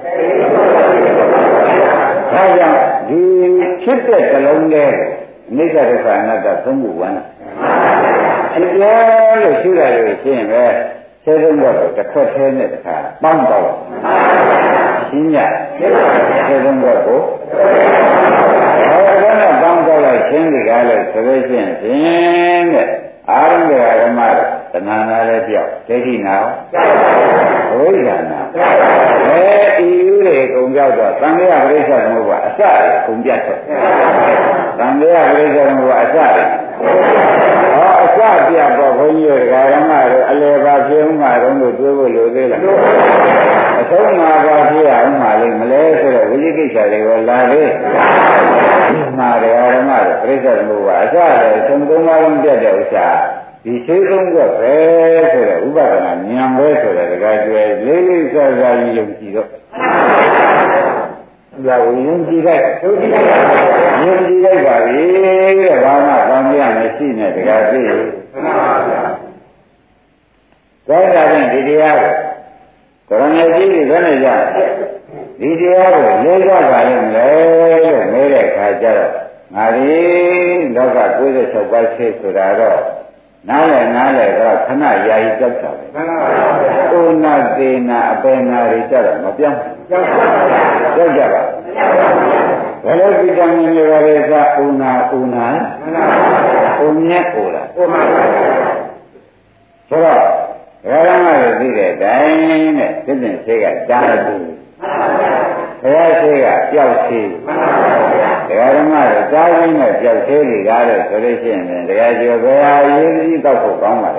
ဒါကြောင့်ဒီဖြစ်တဲ့ဇလုံးလေးအနိစ္စဒုက္ခအနတ္တသုံးခုဝမ်းအကျိုးလို့ရှိရလို့ရှိရင်ပဲစေသုံးခွက်ကိုတစ်ခွက်သေးနဲ့တစ်ခါပေါင်းတော့ရှင်းညစေသုံးခွက်ကိုဟောတော့နဲ့ပေါင်းတော့လိုက်ရှင်းဒီကားလို့ဆိုလို့ရှိရင်ဖြင့်တဲ့အာရုံကဓမ္မတဏှာနာလည်းပြောက်ဒိဋ္ဌိနာဝိဇ္ဇာနာအဲဒီဥတွေကုန်ပြောက်တော့သံဃာပရိစ္ဆေသမုပ္ပါအစကုန်ပြတ်တော့သံဃာပရိစ္ဆေသမုပ္ပါအစဟောအစပြတ်တော့ဘုန်းကြီးတို့ဓမ္မတို့အလယ်ပါပြေဦးမှာတော့လို့တွေးဖို့လိုသေးလားအဆုံးမှာပါပြေအောင်မှာလေမလဲဆိုတော့ဝိသိကိစ္စတွေကိုလာသေးဒီမှာဓမ္မတို့ပရိစ္ဆေသမုပ္ပါအစလည်းသုံးသုံးပါးလုံးပြတ်တဲ့ဥစ္စာဒီရှိသုံးကပဲဆိုတဲ့ဥပဒနာဉာဏ်ပဲဆိုတဲ့တခါကျွဲလေးလေးစားစားကြီးယုံကြည်တော့ဒါကိုယုံကြည်လိုက်ယုံကြည်လိုက်ယုံကြည်လိုက်ပါပြီတဲ့ဘာမှကောင်းပြမရှိနဲ့တခါသိရဲ့ဒါကြတဲ့ဒီတရားကိုကရဏကြီးတွေဘယ်နဲ့ကြဒီတရားကိုလေးစားပါလိမ့်မယ်လို့မေးတဲ့အခါကျတော့ငါဒီလောက၉၆ပါးရှိဆိုတာတော့နားလဲနားလဲတော့ခဏယာယီကြောက်တာပဲမှန်ပါပါဥနာသေနာအပေနာတွေကြတော့မပြောင်းကြောက်ပါကြောက်ကြပါဘယ်လိုဗီတာမင်တွေပါလဲကဥနာဥနာမှန်ပါဥမြက်ဥလားဥမှန်ပါဆိုတော့ဘယ်တော့မှသိတဲ့အတိုင်းနဲ့သိတဲ့ဆေးကတားတယ်ဘုရားရှိခိုးကပျောက်သေးမှန်ပါဗျာဓမ္မတို့ကြားရင်းနဲ့ပျောက်သေးတွေကားလို့ဆိုလို့ရှိရင်တရားကျော်ဘုရားရေးကြီးတော့ဖို့ကောင်းပါလေ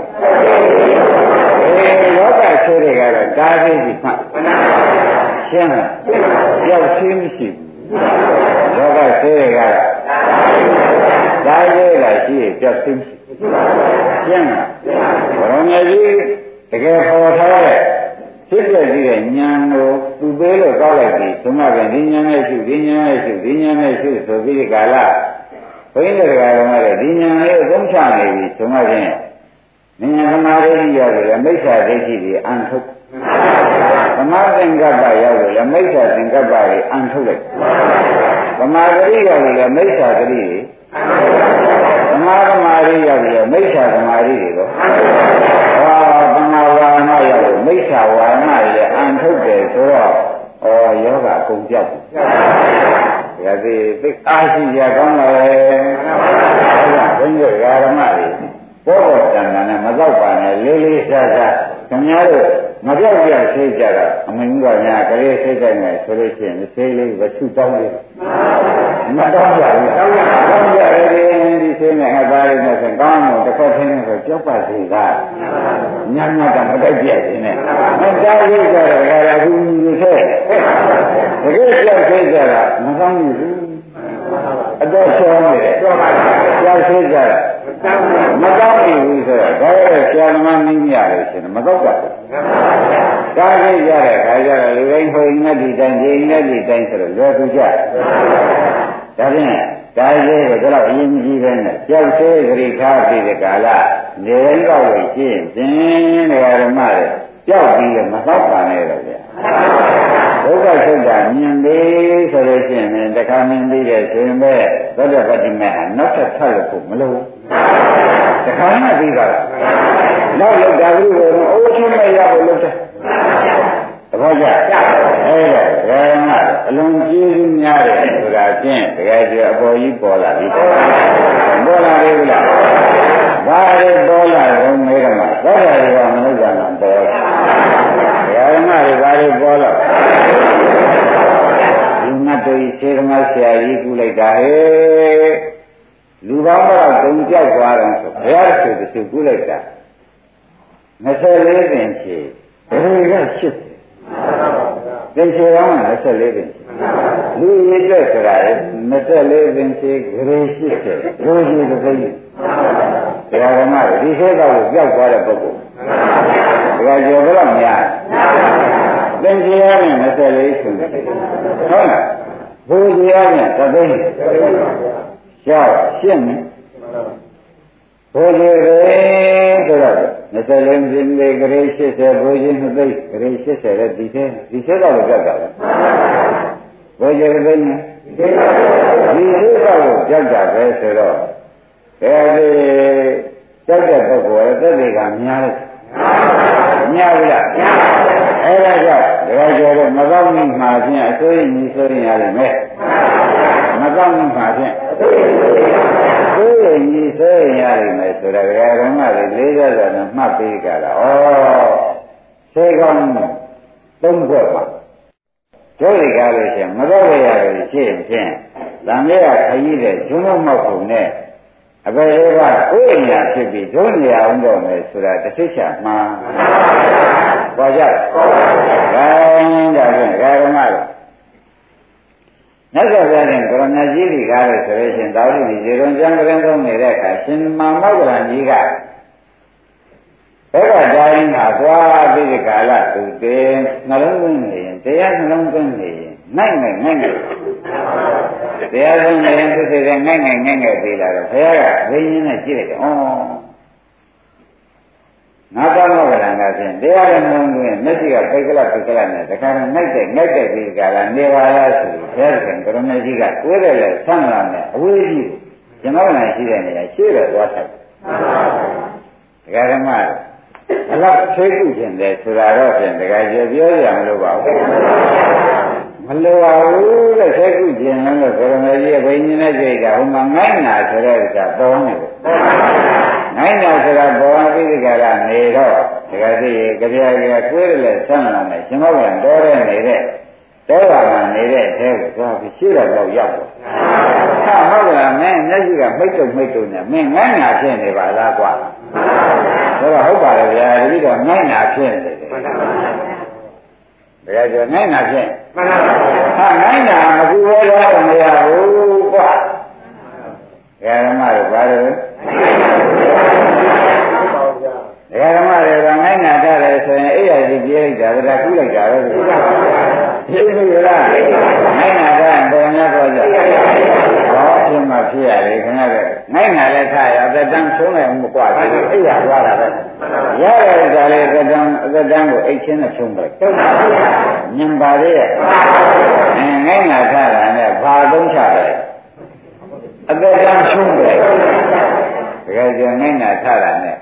အေးလောကဆိုတွေကတော့ကြားသေးပြီမှန်ပါဗျာရှင်းလားပျောက်သေးမရှိဘူးလောကဆိုတွေကတော့ကြားသေးတာရှိရင်ပျောက်သေးမရှိရှင်းလားဘုရားကြီးတကယ်ပေါ်ထားတဲ့ဖြစ်တဲ့ဒီရဲ့ဉာဏ်ကိုသူပေးလို့ကောက်လိုက်ပြီသုံးပါးပြန်ဒီဉာဏ်နဲ့ရှုဒီဉာဏ်နဲ့ရှုဒီဉာဏ်နဲ့ရှုဆိုပြီးဒီကာလဘုန်းကြီးတွေကလည်းဒီဉာဏ်လေးအသုံးချနေပြီသုံးပါးပြန်ဉာဏ်သမာဓိရောက်လို့မိစ္ဆာဒိဋ္ဌိတွေအန်ထုတ်သမာသင်္ကပ္ပရောက်လို့မိစ္ဆာသင်္ကပ္ပတွေအန်ထုတ်လိုက်သမာဓိရောက်လို့မိစ္ဆာသတိတွေသမာသမာဓိရောက်လို့မိစ္ဆာသမာဓိတွေကိုသမာဝါမရောက်လို့မိစ္ဆာဝါမရဲ့အန်ထုတ်တယ်ဆိုတော့ဩယောဂကုန်ပြောက်တယ်ဒါသေးသိအားရှိရကောင်းပါလေဟုတ်ကဲ့ဘုန်းကြီးဓမ္မတွေဘောဘောတန်တန်နဲ့မတော့ပါနဲ့လေးလေးစားစားခင်ဗျားတို့မပြောက်ပြဆေးကြတာအမင်းကညာကလေးဆေးတိုင်းနဲ့ဆိုလို့ရှိရင်ဆေးလေးဝချုတောင်းလေးမတောင်းကြဘူးတောင်းကြတောင်းကြတယ်ဒီဆေးနဲ့အသားလေးနဲ့ဆိုကောင်းအောင်တစ်ခါထင်းနေဆိုကြောက်ပါစေကညံ့ညံ့ကမတိုက်ပြခြင်းနဲ့မတားရကြတယ်ခါရအခုဒီဆေးတကယ်ကြောက်ဆေးကြတာမကောင်းဘူးအတော့ရှောင်းနေတယ်ကြောက်ဆေးကြတာမကောင်းဘူးဆိုတော့ဒါရဲ့ဆရာသမားနည်းမြရတယ်ရှင်မကောက်ပါဘူး။ဒါကြည့်ရတဲ့ခါကျတော့လူတိုင်းဟိုငတ်ဒီတိုင်းဒီငတ်ဒီတိုင်းဆိုတော့လွယ်ကူကြ။ဒါဖြင့်ဒါရေးကိုတော့အရင်ကြီးပဲနဲ့ကြောက်သေးဂရိခါပြီးတဲ့ကာလနေရင်ကောက်လို့ရှိရင်ဖြင့်ဓမ္မတွေကြောက်ပြီးမသောက်ပါနဲ့တော့ဗျာ။ဒုက္ခသုဒ္ဓမြင်သေးဆိုလို့ရှိရင်တခါမြင်သေးတယ်ဆိုရင်ပဲသောတပတ္တိမေဟာနောက်ထပ်ထပ်လို့ဖို့မလိုတခါမှပြီးပါလားနောက်လောက်တာဘူးကိုအိုးချင်းမဲ့ရဖို့လုပ်တယ်သဘောကျအဲ့ဒါဓမ္မအလုံးကြီးကြီးများတယ်ဆိုတာချင်းတကယ်ကျအပေါ်ကြီးပေါ်လာပြီပေါ်လာပြီလားဘာတွေပေါ်လာတော့မဲကမှာသောတာတွေကမနုဿာနာပေါ်ဓမ္မတွေဘာတွေပေါ်တော့ဒီငတ်တို့စေဓမ္မဆရာကြီးကူလိုက်တာဟဲ့လူပေါင်းတော့တုံကြောက်သွားတယ်ဆိုဘုရားဆိုသူကူလိုက်တာနှစ်ဆယ်လေးပင်ချေဘယ်ကရှစ်ပင်ချေတော့နှစ်ဆယ်လေးပင်လူရည်တဲ့ဆိုတာနှစ်ဆယ်လေးပင်ချေဂရေရှစ်ဆယ်ရိုးကြီးတစ်သိန်းဒီကရမဒီခေတ်ကကြောက်သွားတဲ့ပုဂ္ဂိုလ်ဒီကကျော်ဘယ်တော့များပင်ချေရရင်နှစ်ဆယ်လေးဆိုဟုတ်လားဘုရားရရင်တစ်သိန်းရောက်ရှင်းမယ်ဘုရားရေဆိုတော့နှစ်ဆယ်လေးပြင်းလေးဂရေရှစ်ဆယ်ဘုရားနှစ်သိန်းဂရေရှစ်ဆယ်ရဲ့ဒီထဲဒီထဲတော့ကြောက်တာပဲဘုရားရေနဲ့ဒီထဲတော့ကြောက်တာပဲဆိုတော့အဲဒီကြောက်တဲ့ပုဂ္ဂိုလ်ရဲ့သက်သေကများတယ်များဘူးလားအဲဒါကြောင့်ဒါကြောင့်မကောင်းမှုမှာဖြင့်အစိုးရကြီးဆိုရင်ရလိမ့်မယ်မကောင်းမှုမှာဖြင့်အစိုးရကြီးဆိုရင်ရလိမ့်မယ်ဆိုတာကဓမ္မတွေလေးရစွာနဲ့မှတ်ပြီးကြတာဩသေကောင်းသုံးဘက်ပါတို့တွေကားလို့ရှိရင်မတော့ရရတယ်ရှင်းဖြင့်သံဃာခကြီးတဲ့ကျွန်းမောက်ပုံနဲ့အပေလေးကကိုယ်ညာဖြစ်ပြီးဒုနေရာအောင်တော့မယ်ဆိုတာတစ်ချက်ချမှာပေါ်ကြတယ်။ဒါရင်ဒါဖြင့်ဓမ္မတို့မြတ်စွာဘုရားရှင်ကရဏကြီးကြီးကားလို့ဆိုရရှင်သာဝတိဒီရေရွန်ကျမ်းကရင်သုံးနေတဲ့အခါရှင်မမောက္ကလန်ကြီးကဘက်ကတိုင်းမှာသွားပြီးဒီကာလသူတင်နှလုံးသွင်းနေရင်တရားနှလုံးသွင်းနေရင်နိုင်နိုင်နိုင်နိုင်တရားဆုံးနေရင်သူစိတ်ကနိုင်နိုင်နိုင်နိုင်ပြေးလာတော့ဘုရားကဝိညာဉ်နဲ့ကြည့်လိုက်တယ်။ဩငါတောင်းတော့ကလည်းငါဖြင့်တရားရနှလုံးသွင်းမျက်စိကပိတ်ကလပိတ်ကလနဲ့တခါတော့နိုင်တဲ့နိုင်တဲ့ဒီကာလနေပါလားဆိုပြီးဘုရားရှင်ကရဏကြီးကကိုယ်တယ်လေဆန်းလာနဲ့အဝေးကြီးကိုကျွန်တော်လည်းရှိတဲ့နေရာရှေ့တော့သွားထိုက်တယ်။ဒကာဓမ္မဘလောက်သိကုခြင်းလဲဆိုတာတော့ဖြင့်ဒကာကျေပြောရမလို့ပါဘူးမလိုပါဘူးတဲ့သိကုခြင်းလို့ကရဏကြီးရဲ့ဘိညာဉ်နဲ့ကြိတ်တာဟိုမှာငိုင်းနာဆိုတဲ့ဥစ္စာပေါ်နေတယ်ငိုင်းနာဆိုတာပေါ်ပြီးဒီကရနေတော့ဒကာကြီးရဲ့ကြပြားကကိုယ်လည်းဆန်းလာတယ်ကျွန်တော်ကတော်ရဲနေတဲ့တောပါမှာနေတဲ့အထဲကိုသွားပြီးရှေ့တော့ရောက်တော့ဟာဟုတ်လားမင်းမျက်စိကမိတ်တုံမိတ်တုံနဲ့မင်းငိုင်းနာဖြစ်နေပါလားကွာဆိုတော့ဟုတ်ပါလေဗျာတတိတော့ငိုင်းနာဖြစ်နေတယ်ဘယ်ကြောင့်ငိုင်းနာဖြစ်မှန်ပါပါဟာငိုင်းနာအခုဟောတော့မရဘူးကွာဓမ္မတွေဘာလို့ဓမ္မတွေကငိုင်းနာထားတယ်ဆိုရင်အဲ့ရစီပြေးလိုက်တာဒါကူးလိုက်တာပဲဖြစ်ပါဘူးဖြစ်လားငိုင်းနာထားတယ်များတော့ကြဟောဖြစ်မှဖြစ်ရတယ်ခင်ဗျားကငိုင်းနာလည်းထားရအသက်တန်းဆုံးလိုက်မကွာဘူးအဲ့ရသွားတာပဲရရတဲ့လေအသက်တန်းအသက်တန်းကိုအိတ်ချင်းနဲ့ဆုံးလိုက်ညင်ပါလေအဲငိုင်းနာထားတာနဲ့ဘာသုံးချလဲအသက်တန်းဆုံးတယ်တကယ်ကျငိုင်းနာထားတာနဲ့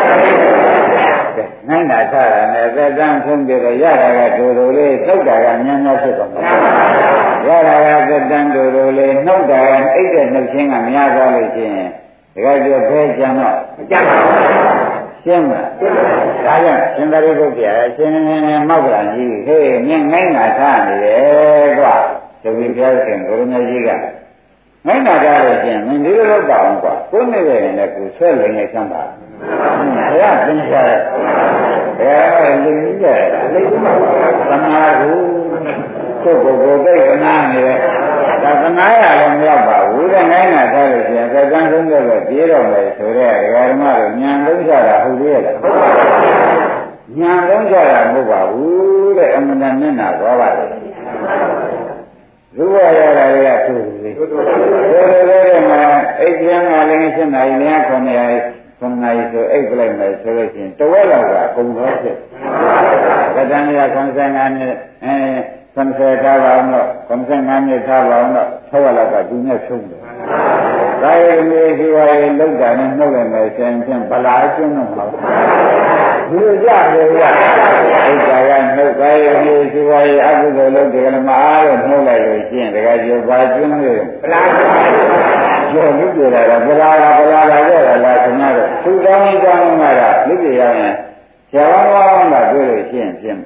နိုင်တာထားတာနဲ့သက်တမ်းဆုံးကြတော့ရတာကဒူဒူလေးနှုတ်တာကများများဖြစ်သွားမှာရတာကသက်တမ်းဒူဒူလေးနှုတ်တာကအိတ်တဲ့နှုတ်ချင်းကများသွားလို့ရှိရင်တကယ်ကျဘယ်ကြံတော့ကြံပါဘူးရှင်းမလားဒါကြောင့်ရှင်သာရိပုတ္တရာရှင်မောက္ကလန်ကြီးဟေးမြင်နိုင်တာထားနေတယ်ကွာတပည့်ပြောခင်ကိုရမကြီးကနိုင်တာထားလို့ရှိရင်မင်းဒီလိုလုပ်ပါအောင်ကွာကိုယ်နေတယ်လည်းကိုဆွဲလင်းနေစမ်းပါဘုရားသင်္ချာဘယ်လိုလုပ်ကြလဲသမာဓုကိုယ်ကိုယ်ကိုယ်သိက္ခဏနေတယ်ဒါသနာရလည်းမရောက်ပါဘူးတဲ့နိုင်တာထားလို့ရှိရင်သက္ကန်းဆုံးတော့ပြေးတော့မယ်ဆိုတဲ့ဓမ္မတို့ဉာဏ်လုံးကြတာဟုတ်သေးရဲ့လားဉာဏ်လုံးကြတာမဟုတ်ပါဘူးတဲ့အမှန်တန်မျက်နှာသွားပါလေရူဝရတာတွေကသူ့လေတော်တော်လေးမှာအိတ်ကျမ်းကလည်းရှင်းနိုင်တယ်ခုနှစ်ရာခုနှစ်ရာဆိုအိတ်ပြလိုက်မယ်ဆိုလို့ရှိရင်တဝက်လောက်ကကုန်သွားဖြစ်ကတန်ရခုနှစ်ငါးနှစ်အဲခုနှစ်ထားပါအောင်တော့ခုနှစ်ငါးနှစ်ထားပါအောင်တော့တဝက်လောက်ကသူနဲ့ဆုံးတယ်ဒါရည်မျိုးဒီဝါရီလောက်တာနဲ့နှုတ်လိုက်မယ်ဆိုရင်ဖြင့်ဗလာကျွန်းတော့မှာဒီလိုကြတယ်ဗျာအိတ်တာကနှုတ်ကာယမျိုးဒီဝါရီအကုသိုလ်လုပ်တယ်ကလည်းမအားတော့နှုတ်လိုက်လို့ရှိရင်တကယ်ကျော်ဘာကျွန်းလို့ဗလာကျော်လူကြတာကဗလာကဗလာလာကြတာလားခင်ဗျားတို့သူကောင်းကြီးကောင်းမှာကလူကြရရင်ဆရာတော်ကောင်းတာတွေ့လို့ရှိရင်ဖြင့်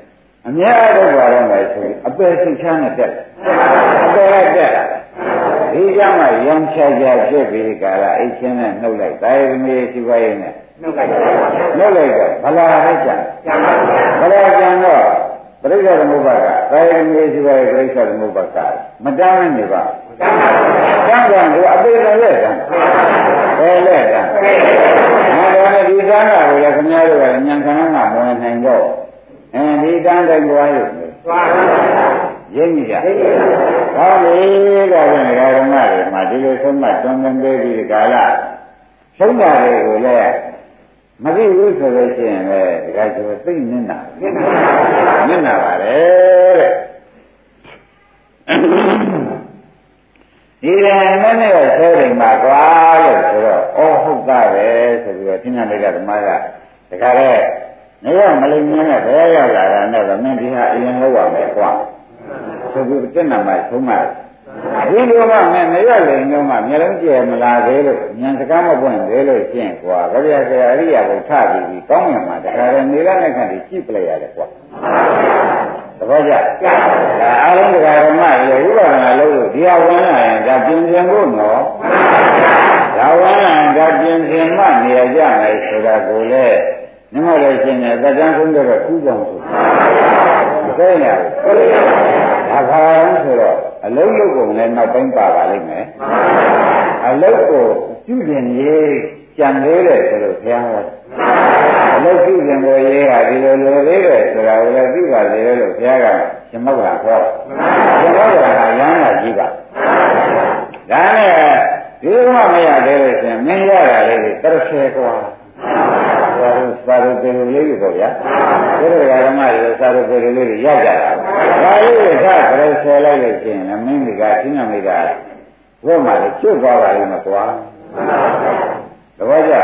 အများတော့ပါတော့မယ်ဆိုအပယ်စိတ်ချမ်းနဲ့တက်အပယ်ကတက်ဒီကြောင့်မှရံချာချာဖြစ်ပြီးကာလအိတ်ချင်းနဲ့နှုတ်လိုက်တာရမီရှိပါရဲ့နဲ့နှုတ်လိုက်နှုတ်လိုက်တော့ဘလာပဲကြံဘလာကြံတော့ပရိစ္ဆေသမုပ္ပါကတာရမီရှိပါရဲ့ပရိစ္ဆေသမုပ္ပါကမတမ်းနေပါတမ်းပါတမ်းပါကိုအပေလည်းလက်တမ်းဘယ်လက်တမ်းအဲဒါနဲ့ဒီကံကကိုလည်းခင်ဗျားတို့ကဉာဏ်ခန္ဓာမှာမဝင်နိုင်တော့အဲဒီကံတိုင်းကြွားရုံပဲသွားပါရင်းကြီးကြဟောလေဒါကလည်းဓမ္မတွေမှာဒီလိုဆုံးမတွန်းတွန်းပေးပြီးကာလဆုံးတာတွေကိုလည်းမသိဘူးဆိုလို့ရှိရင်လည်းဒီကကျိုးသိနေနေတာနေနေတာပါလေတဲ့ဒီလည်းနဲ့နဲ့ဆဲတယ်မှာကွာလို့ဆိုတော့အော်ဟုတ်တာပဲဆိုပြီးတော့သင်္ကန်းလေးကဓမ္မကတခါလဲနေရမလိမ့်င်းနဲ့ဘယ်ရောက်လာတာနဲ့တော့မင်းဒီဟာအရင်လောက်ရမယ်ကွာဆိုပြီးတင့်နာမှာသုံးမှာဒီလိုမှမင်းနေရလိမ့်တော့မှမျက်လုံးကျယ်မလာသေးလို့ဉာဏ်စကားမပွင့်သေးလို့ရှင်းကွာဘုရားဆရာအရိယာကိုထပြီးပြီးကောင်းမြတ်မှာတခါလဲနေရတဲ့ခန့်ကြီးကြည့်ပလိုက်ရတယ်ကွာသဘောကျဒါအားလုံးတရားဓမ္မတွေဥပဒနာလို့ဒီဟာဝင်လာရင်ဒါပြင်ပြင်ဖို့နော်ဒါဝင်လာရင်ဒါပြင်ပြင်မှနေရကြမယ်ဆိုတာကိုလေမြတ်လို့ရှင်းတယ်သက်တမ်းဆုံးတော့ကူးကြောင်ဆိုသိနေတယ်ဒါခါရင်ဆိုတော့အလုံးလုံးကိုလည်းနောက်ပိုင်းပါပါလိမ့်မယ်အလုံးကိုပြုကျင်ရေးကြံသေးတယ်ဆိုလို့ဘုရားဟောအလုံးပြုကျင်ကိုရေးဟာဒီလိုလိုလေးတယ်ဆိုတာကိုလည်းသိပါလေလို့ဘုရားကရှင်မောက္ခဟောရှင်မောက္ခကရဟန္တာကြီးပါဒါနဲ့ဒီမှမရသေးလို့ရှင်မင်းရတာလေးတရဆယ်ကွာသာရုသာရုပေလေးတွေပေါ့ဗျာဒီလိုဓမ္မတွေသာရုပေလေးတွေရောက်ကြတာဒါလေးကသာပြည့်ဆယ်လိုက်လို့ရှိရင်မင်းတွေကရှင်းရမိတာဘုရားမှလည်းကျွတ်သွားပါလိမ့်မယ်ကွာသဘောကျ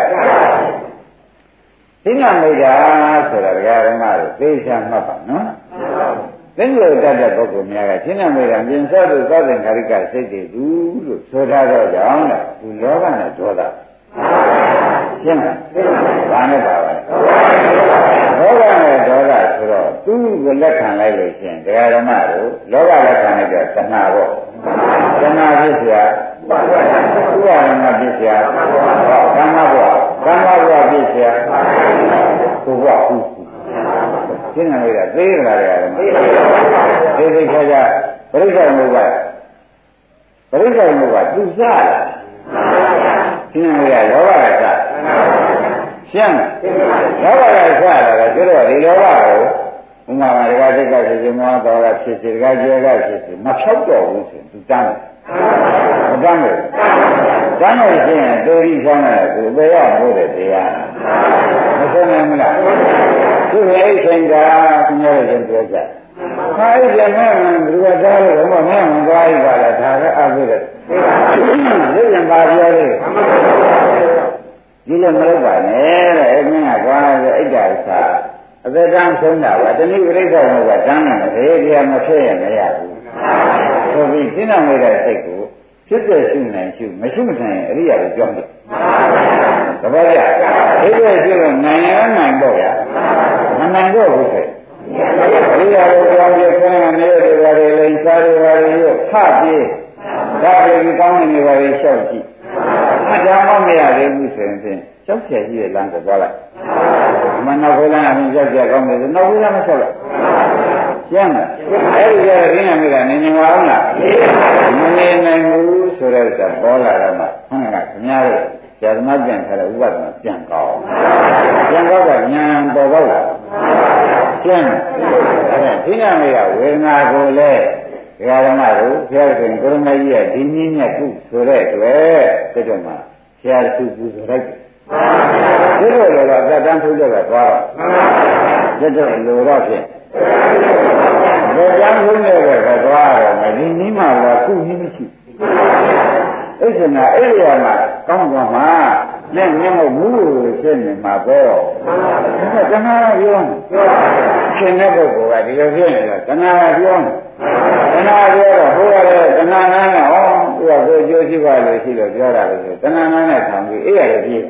ရှင်းရမိတာဆိုတာဓမ္မတွေသိချာမှတ်ပါနော်သိလို့တတ်တဲ့ပုဂ္ဂိုလ်များကရှင်းရမိတာပြင်စောသူသောသင်္ခါရိကစိတ်တွေသူလို့ဆိုထားတော့ကြောင်းတဲ့ဒီလောကနဲ့ဒေါသရှင်းလားဘာနဲ့ပါပါလဲလောကနဲ့ဒေါသဆိုတော့သူ့ကိုလက်ခံလိုက်လို့ရှိရင်တရားဓမ္မတို့လောကလက်ခံလိုက်တော့တဏှာပေါ့တဏှာဖြစ်เสียဥပါဒနာဖြစ်เสียကမ္မဘဝကမ္မဘဝဖြစ်เสียကိုဘဝခုရှင်းနေရတာသိကြတယ်ဓမ္မသိသိခါကြပရိစ္ဆေမှုကပရိစ္ဆေမှုကသူစားလာရှင်းနေရလောဘကစားရှင်းလောဘကစားလာတယ်ကျတော့ဒီလောဘကိုဥမာကတကစိတ်ကဖြစ်ခြင်းမောတော်ကဖြစ်စေတကကျေကဖြစ်စေမဖြောက်တော့ဘူးဆိုသူတမ်းမတမ်းဘူးတမ်းလို့ရှိရင်တိုရီဆောင်းတယ်ကိုဘယ်ရမို့တဲ့တရားမဆုံးနိုင်ဘူးလားသူ့ရဲ့အိတ်ဆိုင်ကသူများရဲ့ပြောကြဟာအဲ့ဒီမဲ့ဘယ်လိုသားလို့ဘာမှမသွားရပါလားဒါလည်းအပြည့်တယ်ဒီရင်ပါပြောလေဒီလိုမလုပ်ပါနဲ့တဲ့အဲ့မင်းကကွာအဲ့ဒါစာအသက်တန်းဆုံးတာကတဏှိပရိစ္ဆေဘုကတန်းတယ်လေဒီကမဖြစ်ရင်မရဘူးဆိုပြီးရှင်းအောင်လိုက်တဲ့စိတ်ကိုဖြစ်တဲ့ရှုနိုင်ရှုမရှိမနိုင်အရိယာကိုကြောင်းတယ်တပည့်ကြဒီလိုရှုလို့နိုင်ရနိုင်တော့ရမနိုင်တော့ဘူးဆိုအရိယာကိုကြောင်းပြခင်းနေတဲ့တွေပါလေလိန်စားတွေပါလေရောဖပြေးဒါပြေကောင်းနေပါလေလျှောက်ကြည့်အကြောင်းမရသေးဘူးဆိုရင်ဖြင့်ကြောက်ချယ်ကြီးရဲ့လမ်းကိုသွားလိုက်မနောက်ခိုးလမ်းအရင်ကြောက်ကြကောင်းတယ်နောက်ခိုးလမ်းမလျှောက်လိုက်ကျမ်းတယ်အဲ့ဒီကျတော့ရင်းရမိတာနေနေပါအောင်လားမနေနိုင်ဘူးဆိုတဲ့ဥစ္စာပေါ်လာတော့မှဟုတ်ကဲ့ခင်ဗျားတို့ဇာသမားပြန်ထားတဲ့ဥပဒနာပြန်ကောင်းပြန်ကောင်းကညာပေါ်ပေါက်လာကျမ်းတယ်အဲ့ဒါသိရမိတာဝေဒနာကိုလည်းဒကာဓမ္မတို့ဘုရားရှင်ကိုရမကြီးရဲ့ဒီနည်းနဲ့ကုဆိုတဲ့အတွက်တကယ်မှဆရာသူပူဇော်လိုက်တယ်ဒီလိုလိုတော့သက်တမ်းထုတ်ကြတော့သွားတော့တက်တော့လိုတော့ဖြင့်သက်တမ်းထုတ်ကြတော့သွားတော့မဒီနည်းမှလာကုနည်းမရှိအဲ့ဒီမှာအဲ့ဒီမှာကောင်းသွားမှာနဲ့မျက်မှောက်ဘူးလို့ဖြစ်နေမှာပေါ့ဒါကတဏှာပြောရှင်တဲ့ပုဂ္ဂိုလ်ကဒီလိုဖြစ်နေတော့တဏှာပြောတဏှာပြောတော့ဟိုရတယ်တဏှာနာနဲ့ဟောသူကကိုကြိုးရှိပါလို့ရှိလို့ပြောတာလို့ဆိုတဏှာနာနဲ့ဆောင်ပြီးအေးရတယ်ပြေး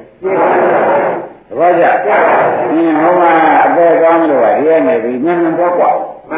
တပည့်ကြအင်းဟောမှာအပေကောင်းလို့ကဒီကနေပြီးမြန်မြန်တော့กว่า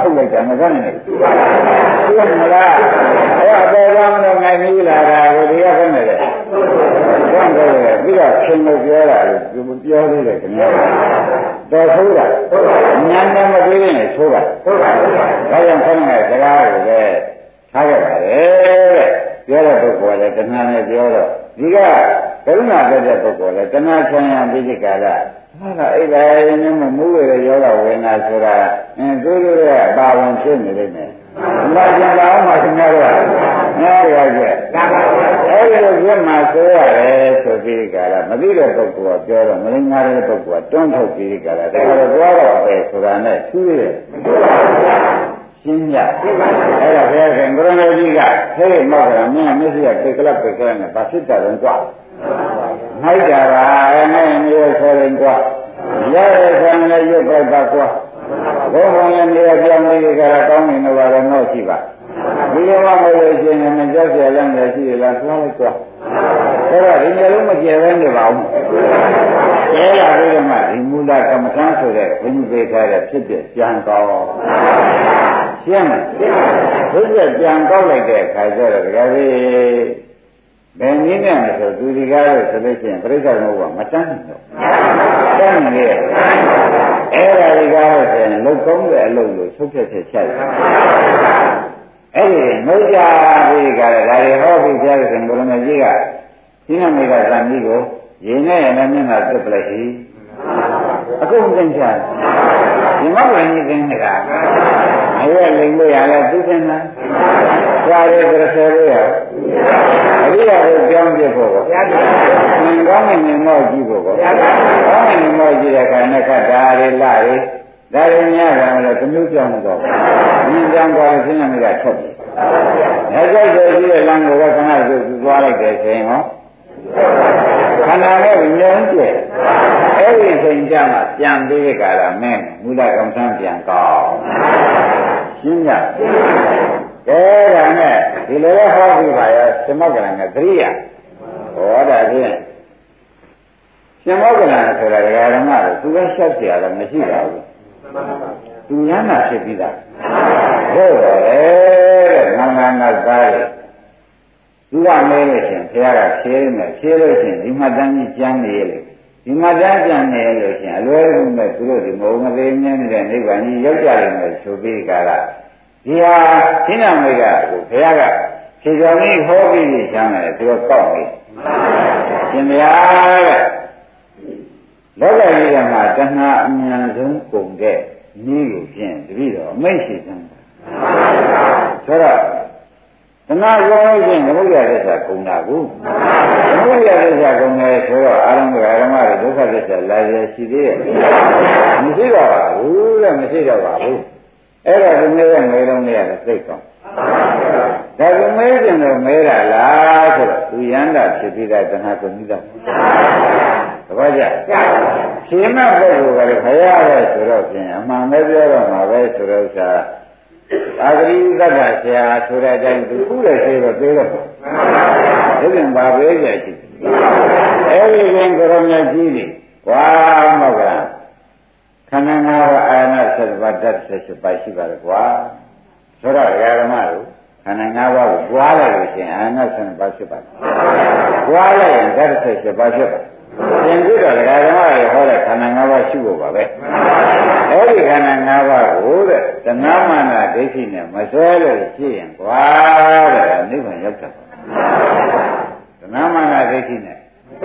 ထုတ်လိုက်တာမကနဲ့သိမလားအဲ့အပေါ်ကမလို့ငိုင်းပြီးလာတာကိုဒီကခက်နေတယ်ဘုန်းတော်ကပြီးတော့ခင်လို့ပြောတာလို့ပြောသေးတယ်ခင်ဗျာတော်ဆိုးတာညံတယ်မပြီးရင်ဆိုးတာဟုတ်ပါဘူးဒါကြောင့်ခက်နေတဲ့စကားကိုပဲထားခဲ့ပါလေတဲ့ပြောတဲ့ပုဂ္ဂိုလ်လည်းတဏှာနဲ့ပြောတော့ဒီကကရုဏာတဲ့ပုဂ္ဂိုလ်လည်းတဏှာချမ်းရပြီးဒီကလာဟာအဲ့ဒါရင်းနဲ့မူးရတဲ့ယောဂဝေဒနာဆိုတာအင်းတို့တို့ရဲ့အပါဝင်ဖြစ်နေလိမ့်မယ်။ဘာကြောင့်လဲမှခင်ဗျားတို့ကနားရကြ။အဲ့ဒီလိုပြမှာဆိုရတယ်ဆိုပြီးကြလားမသိတဲ့ပုဂ္ဂိုလ်ကပြောတော့မရင်းနာတဲ့ပုဂ္ဂိုလ်ကတွန်းထုတ်ပြီးကြလားဒါကတော့သွားတော့ပဲဆိုတာနဲ့သူ့ရဲ့ရှင်းရအဲ့ဒါဘုရားရှင်ကိုရဏကြီးကဟဲ့မောက်ကမင်းမရှိရပေကလပ်ပေကလပ်နဲ့ဘာဖြစ်တာလဲကြွားနိုင်ကြပါအဲ့နဲ့မျိုးဆိုရင်ကြွားရတဲ့ဆံလည်းရွတ်ပိုက်ပါကွာဘုံဘုံလည်းနေရာပြောင်းလေးကြတာကောင်းနေတော့လည်းတော့ရှိပါဒီလိုမှမဟုတ်လို့ရှင်မကြောက်ရလမ်းလည်းရှိရလားသွားလိုက်ကွာအဲ့တော့ဒီမျိုးလုံးမကျေပဲနေပါဘူးကျဲလာပြီးတော့မှဒီမူလကမ္မထမ်းဆိုတဲ့ဘုန်းကြီးပေးထားတဲ့ဖြစ်ဖြစ်ပြန်ကောင်းရှင်းမလားဖြစ်ဖြစ်ပြန်ကောက်လိုက်တဲ့အခါကျတော့တကယ်ကြီးဘယ်နည်းနဲ့လဲဆိုသူဒီကားလို့ဆိုလို့ရှိရင်ပြိဿဘုရားမတန်းဘူးတန်းနေရဲ့အဲ့ဒါဒီကားလို့ဆိုရင်လုတ်ကောင်းတဲ့အလုပ်လို့ထုတ်ဖြတ်ချက်ချက်အဲ့ဒီမုတ်ကြပြီးကြတယ်ဒါတွေဟောပြီးကြားတဲ့ဘုရားကြီးကဒီနမိတ်ကသံကြီးကိုရင်းနဲ့လည်းမျက်နှာတက်ပလိုက်ပြီအကုန်သိချာဒီမောင်ဝင်ကြီးသိနေတာအဲ့ရလိမ့်လို့ရလဲသိတယ်လားသာရကြဆယ်လို့ရအရိယာကိုကြောင်းပြဖို့ကောသင်္ကောင်းနဲ့မြင်မောကြည့်ဖို့ကောကောင်းနဲ့မြင်မောကြည့်တဲ့ခါနဲ့ခတ်ဒါတွေလာတွေဒါတွေများတယ်လို့သမီးကြောင်းတော့မြင်ကြောင်းသွားလို့ရှင်းရမိတာထွက်ပြီလက်ကြိုက်တယ်ကြီးတဲ့လမ်းကိုခဏခဏသွားလိုက်တယ်ဆိုရင်ဟောခန္ဓာနဲ့ဉာဏ်ကျဲအဲ့ဒီချိန်ကျမှပြန်ပြီးကြတာမင်းမူလကံထမ်းပြန်ကောင်းရှင်းကြကဲဒါနဲ့ဒီလိုလဲဟောပြီးပါရောသမဂ္ဂလံကသရိယာဟောတာဖြင့်သမဂ္ဂလံဆိုတာဒကာဓမ္မတို့သူကရှက်เสียတော့မရှိပါဘူးသူညာနာဖြစ်ပြီးသားဟုတ်တယ်တဲ့ငါငါငါသားတယ်သူကမဲလို့ရှင်ဘုရားကဖြေးနေဖြေးလို့ရှင်ဒီမှတ်တမ်းကြီးကျမ်းနေလေဒီမှတ်တမ်းကျမ်းနေလို့ရှင်အလွယ်လုံးနဲ့သူတို့ဒီမုံမသေးမြဲနေတဲ့နိဗ္ဗာန်ကြီးရောက်ကြတယ်လို့ဆိုပြီးကြတာဒီဟာရှင်းနာမိတ်ကကိုဘုရားကဖြေတော်ကြီးဟောပြီးချမ်းတယ်သူကကောက်ပြီရှင်ဘုရားကလောကကြီးကမှာတဏှာအမြန်ဆုံးကုန်တဲ့နည်းကိုဖြင့်တပည့်တော်အမိတ်ရှိသမ်းတာဆိုတော့တဏှာကောင်းလို့ချင်းသမုဒ္ဒရာသစ္စာကုန်တာကိုသမုဒ္ဒရာသစ္စာကုန်တယ်ဆိုတော့အာရမဂရမတွေဒုက္ခသစ္စာလာရရှိသေးရဲ့မရှိတော့ပါဘူးတဲ့မရှိတော့ပါဘူးအဲ့ဒါဒီနေ့ကမေလုံးလေးရတယ်သိကောင်းဒါကမဲကျင်တော့မဲတာလားဆိုတော့သူရန်တာဖြစ်ပြီးတဲ့တဏှာကုန်ပြီးတော့သဘောကျဖြေမဲ့ပုဂ္ဂိုလ်ကလည်းခရရဲဆိုတော့ပြင်အမှန်ပဲပြောတော့မှာပဲဆိုတော့ဥစ္စာအာဂရိသတ္တဆရာဆိုတဲ့အတိုင်းသူခုလည်းသေးတော့သေးတော့ဒီပြင်ပါပဲကြရှိအဲ့ဒီပြင်ကိုရမကြီးနေဝါမောကခန္ဓာငါးပါးအာရဏသတ္တပါဒတ်ဆက်ရှိပါရှိပါလေကွာဆိုတော့ဓမ္မတို့ခန္ဓာငါးပါးကိုကြွားလိုက်လို့ရှိရင်အာရဏသတ္တပါဖြစ်ပါကြွားလိုက်ရင်ဓာတ်ဆက်ရှိပါဖြစ်ပါသင်ပြီးတော့ဓမ္မတွေဟောတဲ့ခန္ဓာငါးပါးရှိဖို့ပါပဲအဲ့ဒီခန္ဓာငါးပါးကိုတဲ့တဏှာမာနဒိဋ္ဌိနဲ့မစွဲလို့ရှိရင်ကွာတဲ့နိဗ္ဗာန်ရောက်တာတဏှာမာနဒိဋ္ဌိနဲ့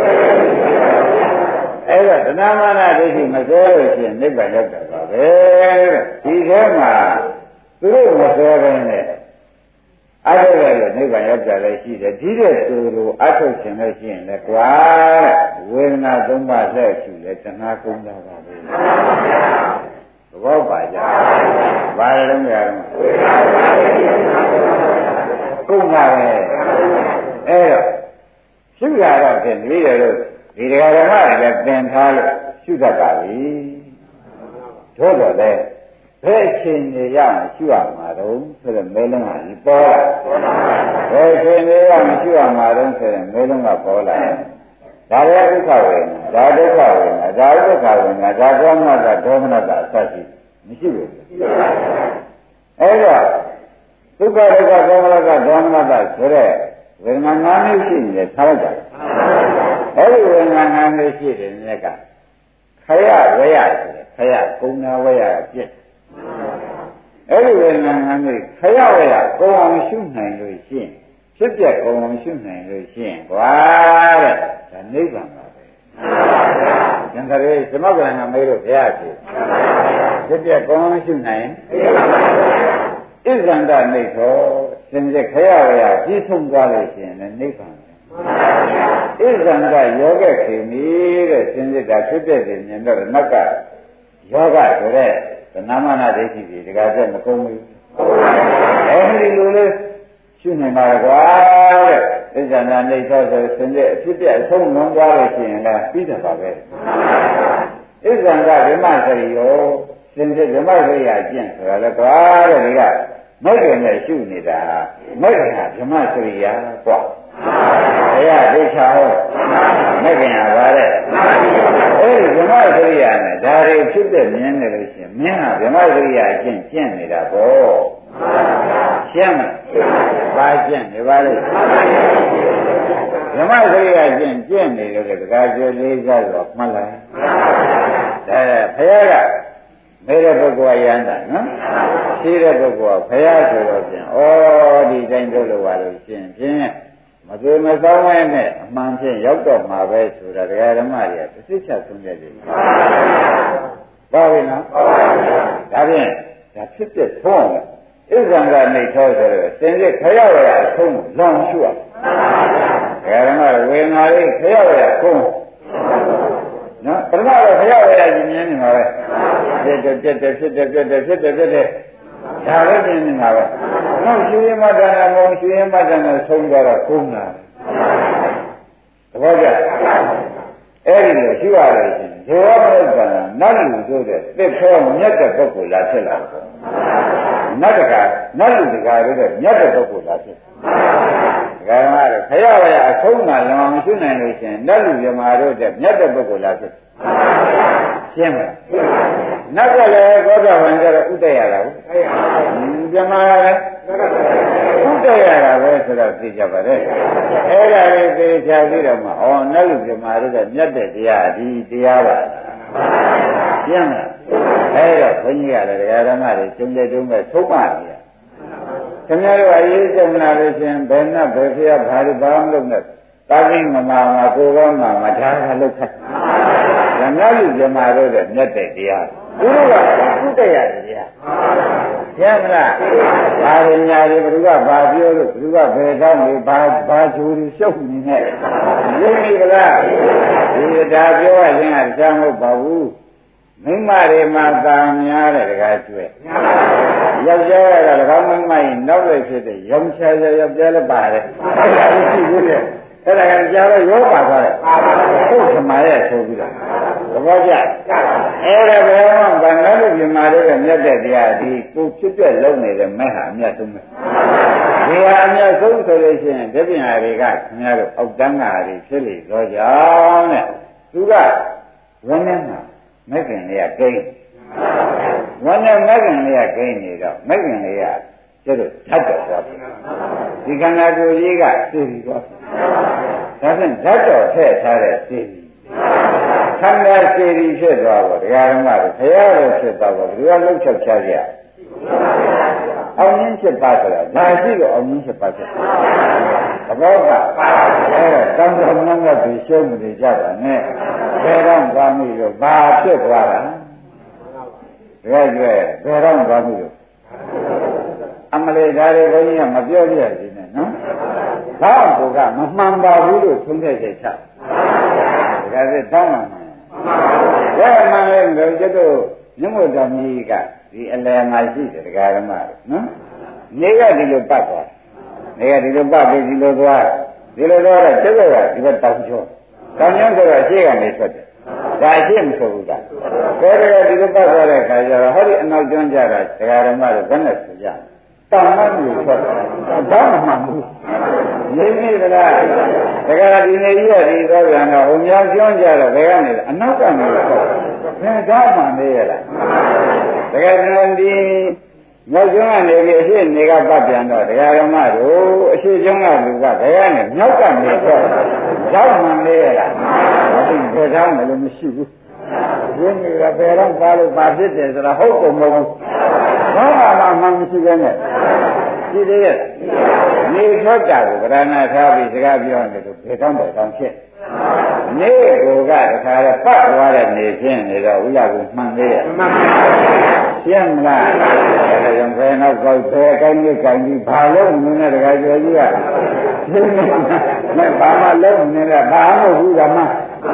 အဲ့တော့တဏှာမာနဒိဋ္ဌိမစွဲလို့ရှိရင်နိဗ္ဗာန်ရောက်တာပါပဲတဲ့ဒီထဲမှာသူတို့မစွဲဘဲနဲ့အထုတ်ရလို့နိဗ္ဗာန်ရောက်ကြလည်းရှိတယ်ဒီတဲ့သူလိုအထုတ်ခြင်းလည်းရှိရင်လည်းကွာဝေဒနာသုံးပါးလက်ရှိလဲတဏှာကုန်းတာပါပဲသဘောပါကြဘာလုံးကြတော့ကုန်းတာပဲအဲ့တော့ရှုရတော့ဖြင့်ဒီလိုလို့ဒီတရားဓမ္မတွေလည်းသင်ထားလို့ရှုတတ်ပါပြီတို့တော့လေဘယ်အချိန်တွေရမရှိရမှာတော့ဆိုတော့မဲလုံးကဒီပေါ်လာဘယ်အချိန်တွေရမရှိရမှာတော့ဆိုရင်မဲလုံးကပေါ်လာဒါလည်းဒုက္ခဝေဒနာဒါဒုက္ခဝေဒနာဒါဒုက္ခဝေဒနာဒါဒေါမနတာဒေါမနတာအစရှိမရှိဘူးအဲ့တော့ဒုက္ခဒုက္ခဒေါမနကဒေါမနကဆိုတဲ့ဝေဒနာ၅မျိုးရှိနေတယ်ထားလိုက်ကြတယ်အဲ့ဒီဝေဒနာ၅မျိုးရှိတဲ့နေ့ကခရဝေယဆိုတဲ့ခရကုဏဝေယပြည့်အဲ့ဒီဝေဒနာ၅မျိုးခရဝေယကုံအောင်ရှုနိုင်လို့ရှိရင်ဖြစ်ပြကုံအောင်ရှုနိုင်လို့ရှိရင်ကွာတဲ့ဒါနိဗ္ဗာန်ပါပဲကျန်တဲ့သမဂ္ဂရဏမေးလို့ဘုရားဖြစ်ဖြစ်ပြကုံအောင်ရှုနိုင်ဣဇန္တနိသောစင်စစ်ခရဝရကြီးဆုံးသွားလို့ရှိရင်လည်းနိဗ္ဗာန်ဣဇန္တယောဂခေမီတဲ့စင်စစ်ကဖြစ်ပြတယ်မြင်တော့နောက်ကယောဂဆိုတဲ့သနာမနာဒိဋ္ဌိတွေတကယ်ဆက်မကုန်ဘူးအဲဒီလိုလေးရှုနေပါကွာတဲ့ဣဇန္တနိသောဆိုစင်စစ်အဖြစ်ပြအဆုံးလုံးသွားလို့ရှိရင်လည်းပြီးတယ်ပါပဲဣဇန္တဓမ္မစရိယောစင်စစ်ဓမ္မစရိယာကျင့်ဆိုတာလည်းကွာတဲ့ဒီကမိုက်တယ်နဲ့ရှုနေတာမိုက်တယ်ဟာဓမ္မစရိယာกว่าဘုရားဒိဋ္ဌာဟောမိုက်တယ်ဟာပါတဲ့အဲဒီဓမ္မစရိယာနဲ့ဒါတွေဖြစ်တဲ့မြင်နေလို့ရှိရင်မြင်ဟာဓမ္မစရိယာအကျင့်ကျင့်နေတာပေါ့ရှင်းမလားပါကျင့်နေပါလေဓမ္မစရိယာကျင့်ကျင့်နေလို့တကားကျွေးလေးစားဆိုမှတ်လိုက်ဒါဘုရားကမေတဲ့ပုဂ္ဂိုလ်ကရမ်းတာနော်ရှိတဲ့ပုဂ္ဂိုလ်ကဘုရားဆိုတော့ဖြင့်ဩဒီတိုင်းတို့လိုပါလို့ရှင်ဖြင့်မသွေမသောင်းမဲနဲ့အမှန်ဖြင့်ရောက်တော့မှာပဲဆိုတာတရားဓမ္မတွေကသစ္စာချက်ဆုံးတဲ့တယ်ပါပြီနော်ဒါဖြင့်ဒါဖြစ်တဲ့သုံးဣဇံကနေထောဆိုတော့စင်စစ်ခရဝရအဆုံးလောင်ရှုရတရားဓမ္မဝေငါလေးခရဝရခုံးနော်ပထမတော့ခရဝရကြီးမြင်နေမှာပဲဖြစ်တယ်ပြက်တယ်ဖြစ်တယ်ပြက်တယ်ဖြစ်တယ်ပြက်တယ်ဒါလည်းမြင်နေတာပဲနောက်ရှင်ရမတ္တနာမောရှင်ရမတ္တနာဆုံးသွားတော့ကုန်းလာသဘောကျအဲ့ဒီလိုရှိရလို့ရှင်ဇေဝမုဒ္ဒနာနတ်လူဆိုတဲ့တစ်ဖောမြတ်တဲ့ပုဂ္ဂိုလ်လာဖြစ်လာတယ်နတ်တကာနတ်လူတကာလို့တဲ့မြတ်တဲ့ပုဂ္ဂိုလ်လာဖြစ်ဒကာမတို့ခရဝရအဆုံးကလောင်မရှိနိုင်လို့ရှင်နတ်လူမြမာတို့တဲ့မြတ်တဲ့ပုဂ္ဂိုလ်လာဖြစ်ရှင်းမလားနတ်ကလည်းကောသဝံကျတော့ဥတ္တရတာဟုတ်မြမာလည်းဥတ္တရတာပဲဆိုတော့သိကြပါလေအဲ့ဒါလေးသိချာပြီးတော့မှဩနတ်လူမြမာတို့တဲ့မြတ်တဲ့တရားဒီတရားပါရှင်းမလားအဲ့တော့ဘုန်းကြီးကလည်းတရားဓမ္မတွေကျုံတဲ့တုံးပဲသုံးပါနေရခင်ဗျားတို့အရေးကြုံလာလို့ရှင်ဘယ်နဲ့ဘယ်ဖျက်ဘာလို့ဘာမှမလုပ်နဲ့တာကိမမာမှာကိုယ်ကောင်းမှာမထားတာလုပ်ခတ်ဓမ္မလူဇမာတို့တဲ့မြတ်တဲ့တရားသူတို့ကဥတ္တရတရားရှင်းမလားဘာရညာတွေဘုရားဘာပြောလို့ဘုရားဘယ်တော့မှဘာဘာချိုးရှုပ်နေနဲ့ရင်းပြီကလားဒီဒါပြောရခြင်းကတရားမဟုတ်ပါဘူးမိမတွေမှာတာများတဲ့တကားကျွဲယောက်ျားကတကားမိမကြီးနောက်လိုက်ဖြစ်တဲ့ရောင်ချာယောက်ျားလည်းပါတယ်အဲ့ဒါရှိသေးတယ်အဲ့ဒါကကြားတော့ရောပါသွားတယ်ဟုတ်သမားရဲ့ဆိုပြီးတော့သဘောကျအဲ့ဒါဘယ်မှဗန္ဓလို့ပြမာတဲ့မြတ်တဲ့တရားဒီကိုဖြစ်ပြလုံးနေတဲ့မဲ့ဟာအမြတ်ဆုံးပဲဒီဟာအမြတ်ဆုံးဆိုလို့ရှိရင်တပည့်ဟာတွေကခင်ဗျားတို့အောက်တန်းကတွေဖြစ်လေတော့ကြောင်းတဲ့သူကဝန်းထဲမှာမက္ခင်လေးကကိန်းဝန်းထဲမက္ခင်လေးကကိန်းနေတော့မက္ခင်လေးကကျတော့ဓာတ်တော်သွားပြီဒီခန္ဓာကိုယ်ကြီးကသိပြီးသွားပြီဒါဖြင့်ဓာတ်တော်ထည့်ထားတဲ့သိပြီးခန္ဓာစေရီဖြစ်သွားတော့တရားဓမ္မတွေဘုရားတော်ဖြစ်သွားတော့ဘယ်လိုလှုပ်ချောက်ချကြအောင်ရင်းဖြစ်ပါဆိုတာဒါရှိတော့အောင်ရင်းဖြစ်ပါဖြစ်သဘောကအဲတောင်းတမန်းကဒီရှုံးနေကြတာနဲ့ဘယ်တော့သာမိလို့ဘာဖြစ်သွားတာတကယ်ကျွဲဘယ်တော့သာမိလို့အမလေးဒါတွေဘုန်းကြီးကမပြောပြရစီနဲ့နော်ဘာကိုကမမှန်ပါဘူးလို့သုံးတဲ့ချက်ချဒါကြတဲ့တောင်းမှန်ဘယ်မှလဲလို့ကျတော့မြတ်မို့တော်ကြီးကဒီအလယ်မှာရှိတယ်တရားဓမ္မတွေနော်နေကဒီလိုပတ်သွားနေကဒီလိုပတ်ပြီးဒီလိုသွားဒီလိုတော့ကျက်တော့ဒီဘက်တောင်းချောတောင်းချောဆိုတော့ရှေ့ကနေထွက်တယ်ဒါအရှင်းမဆိုဘူးကဘယ်တော့ဒီလိုပတ်သွားတဲ့ခါကျတော့ဟောဒီအနောက်ကျွန်းကြတာတရားဓမ္မတွေဘယ်နဲ့ဆိုကြတောင်းမှလို့ထွက်ဘာမှမမှန်ဘူးရင်းနေကြလားတကယ်ဒီနေကြီးကဒီတော့ပြန်တော့ဟိုများကျွန်းကြတော့ဘယ်ကနေအနောက်ကနေထွက်ဘယ်တော့မှနေရလားတကယ်ဒီမြောက်ကျွန်းကနေပြီးအရှိနေကပတ်ပြန်တော့တရားဓမ္မတို့အရှိကျွန်းကလူကဘယ်ကနေမြောက်ကနေတော့ရောက်မှနေရလားဘာလို့ဘယ်တော့မှလည်းမရှိဘူးရင်းနေကဘယ်တော့ပါလို့ပါဖြစ်တယ်ဆိုတာဟုတ်ကုန်မဟုတ်ဘူးဘာမှမှမရှိဘဲနဲ့ဒီတည်းနေထွက်တာကိုဗရဏထားပြီးစကားပြောနေလို့ဘယ်တော့ဘယ်တော့ဖြစ်နေကိုကတခါတော့ပတ်သွားတဲ့နေဖြစ်နေတော့ဝိရကိုမှန်သေးရဲ့မှန်ပါရှင်းမလားဒါကြောင့်ဘယ်တော့ကောက်ဘယ်ကိုင်းကြီးကိုင်းကြီးဘာလို့နင်းတဲ့တခါကျော်ကြီးကရှင်းနေတယ်ဘာမှလုံးနေတဲ့ဘာမှမဟုတ်ဘူးဓမ္မ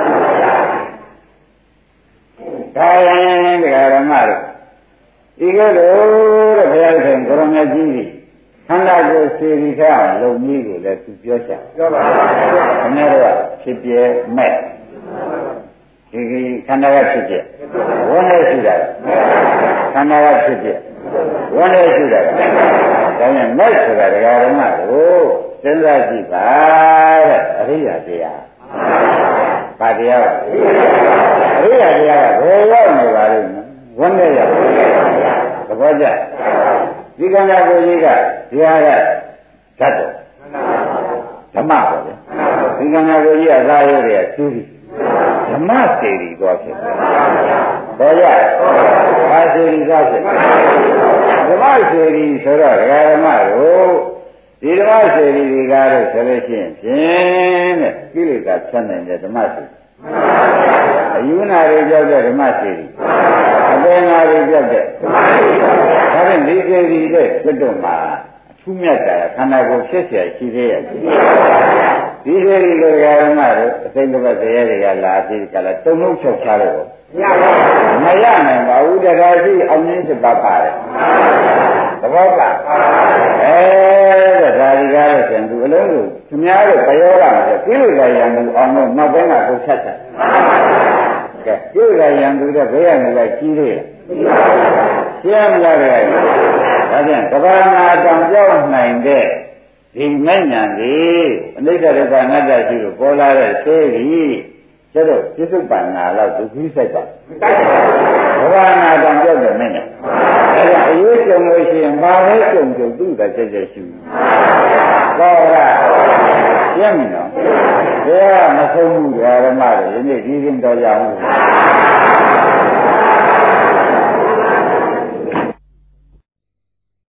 ဒါရင်တရားဓမ္မတို့ဒီကလိုတဲ့ဘုရားရှင်ကိုရမကြီးကြီးခန္ဓာကိုယ်စေရီထားလုံကြီးကိုလည်းသူပြောချင်ပြောပါဘူးခင်ဗျားတို့ကဖြစ်ပြဲမဲ့ဒီခန္ဓာကဖြစ်ပြဲဝန်းနေရှိတာခန္ဓာကဖြစ်ပြဲဝန်းနေရှိတာဒါနဲ့မဲ့ဆိုတာတရားဓမ္မကိုစဉ်းစားကြည့်ပါတဲ့အရိယာတရားဘာတရားလဲအရိယာတရားကဘယ်ရောက်နေပါလိမ့်မယ်ဝန်းနေရသဘောကျဒီခန္ဓာကိုယ်ကြီးကတရားကဓာတ်တော်ဓမ္မပေါ့လေဒီခန္ဓာကိုယ်ကြီးကသာရုပ်တွေကသူးပြီးဓမ္မစေတီသွားဖြစ်တယ်ဘောရဘာစေတီသွားဖြစ်ဓမ္မစေတီဆိုတော့ဒကာဓမ္မတို့ဒီဓမ္မစေတီတွေကားလို့ဆိုလို့ရှိရင်ဖြင့်တဲ့ကိလေသာဆက်နေတဲ့ဓမ္မစေတီအယူနာတွေကြောက်တဲ့ဓမ္မစေတီအပေနာတွေကြောက်တဲ့ဓမ္မစေတီဒါဖြင့်ဒီစေတီတဲ့ကျွတ်တော့မှာအထူးမြတ်တာခန္ဓာကိုယ်ဖြစ်เสียရှိသေးရဲ့ဒီစေတီလိုဓမ္မတို့အသိဉာဏ်ဘယ်တွေကလာပြီးကြလားတုံလုံးချုပ်ချလို့မရနိုင်ပါဘူးတရားရှိအောင်ရင်းစပါပါတယ်သဘောကအဲဒါဒီကားလို့ရှင်သူအလုံးစုသူများတို့ဘယောကမရှိကိလေသာရံသူအောင်လို့နောက်ပိုင်းကကိုဖြတ်ချင်ကဲကိလေသာရံသူတဲ့ဘယ်ရနေလဲကြီးသေးလားရှင်းမလားတဲ့ဒါဖြင့်ကဘာနာတောင်ပြောင်းနိုင်တဲ့ဒီမဲ့ညာလေးအနိစ္စဒုက္ခအနတ္တရှိလို့ပေါ်လာတဲ့သေးကြီးကျတော့ပြစ္ဆုတ်ပန္နာလောက်ဒုက္ခိစိုက်ပါဘဝနာတောင်ပြောက်တယ်မဲ့ညာအဲဒါအရေးကြုံလို့ရှိရင်ဘာလဲကြုံကြုံသူ့တာချက်ချက်ရှိဘူးဟောလားရှင်းပြီနော်ဘယ်ကမဆုံးဘူးဓမ္မတွေဒီနေ့ဒီရင်တော်ကြအောင်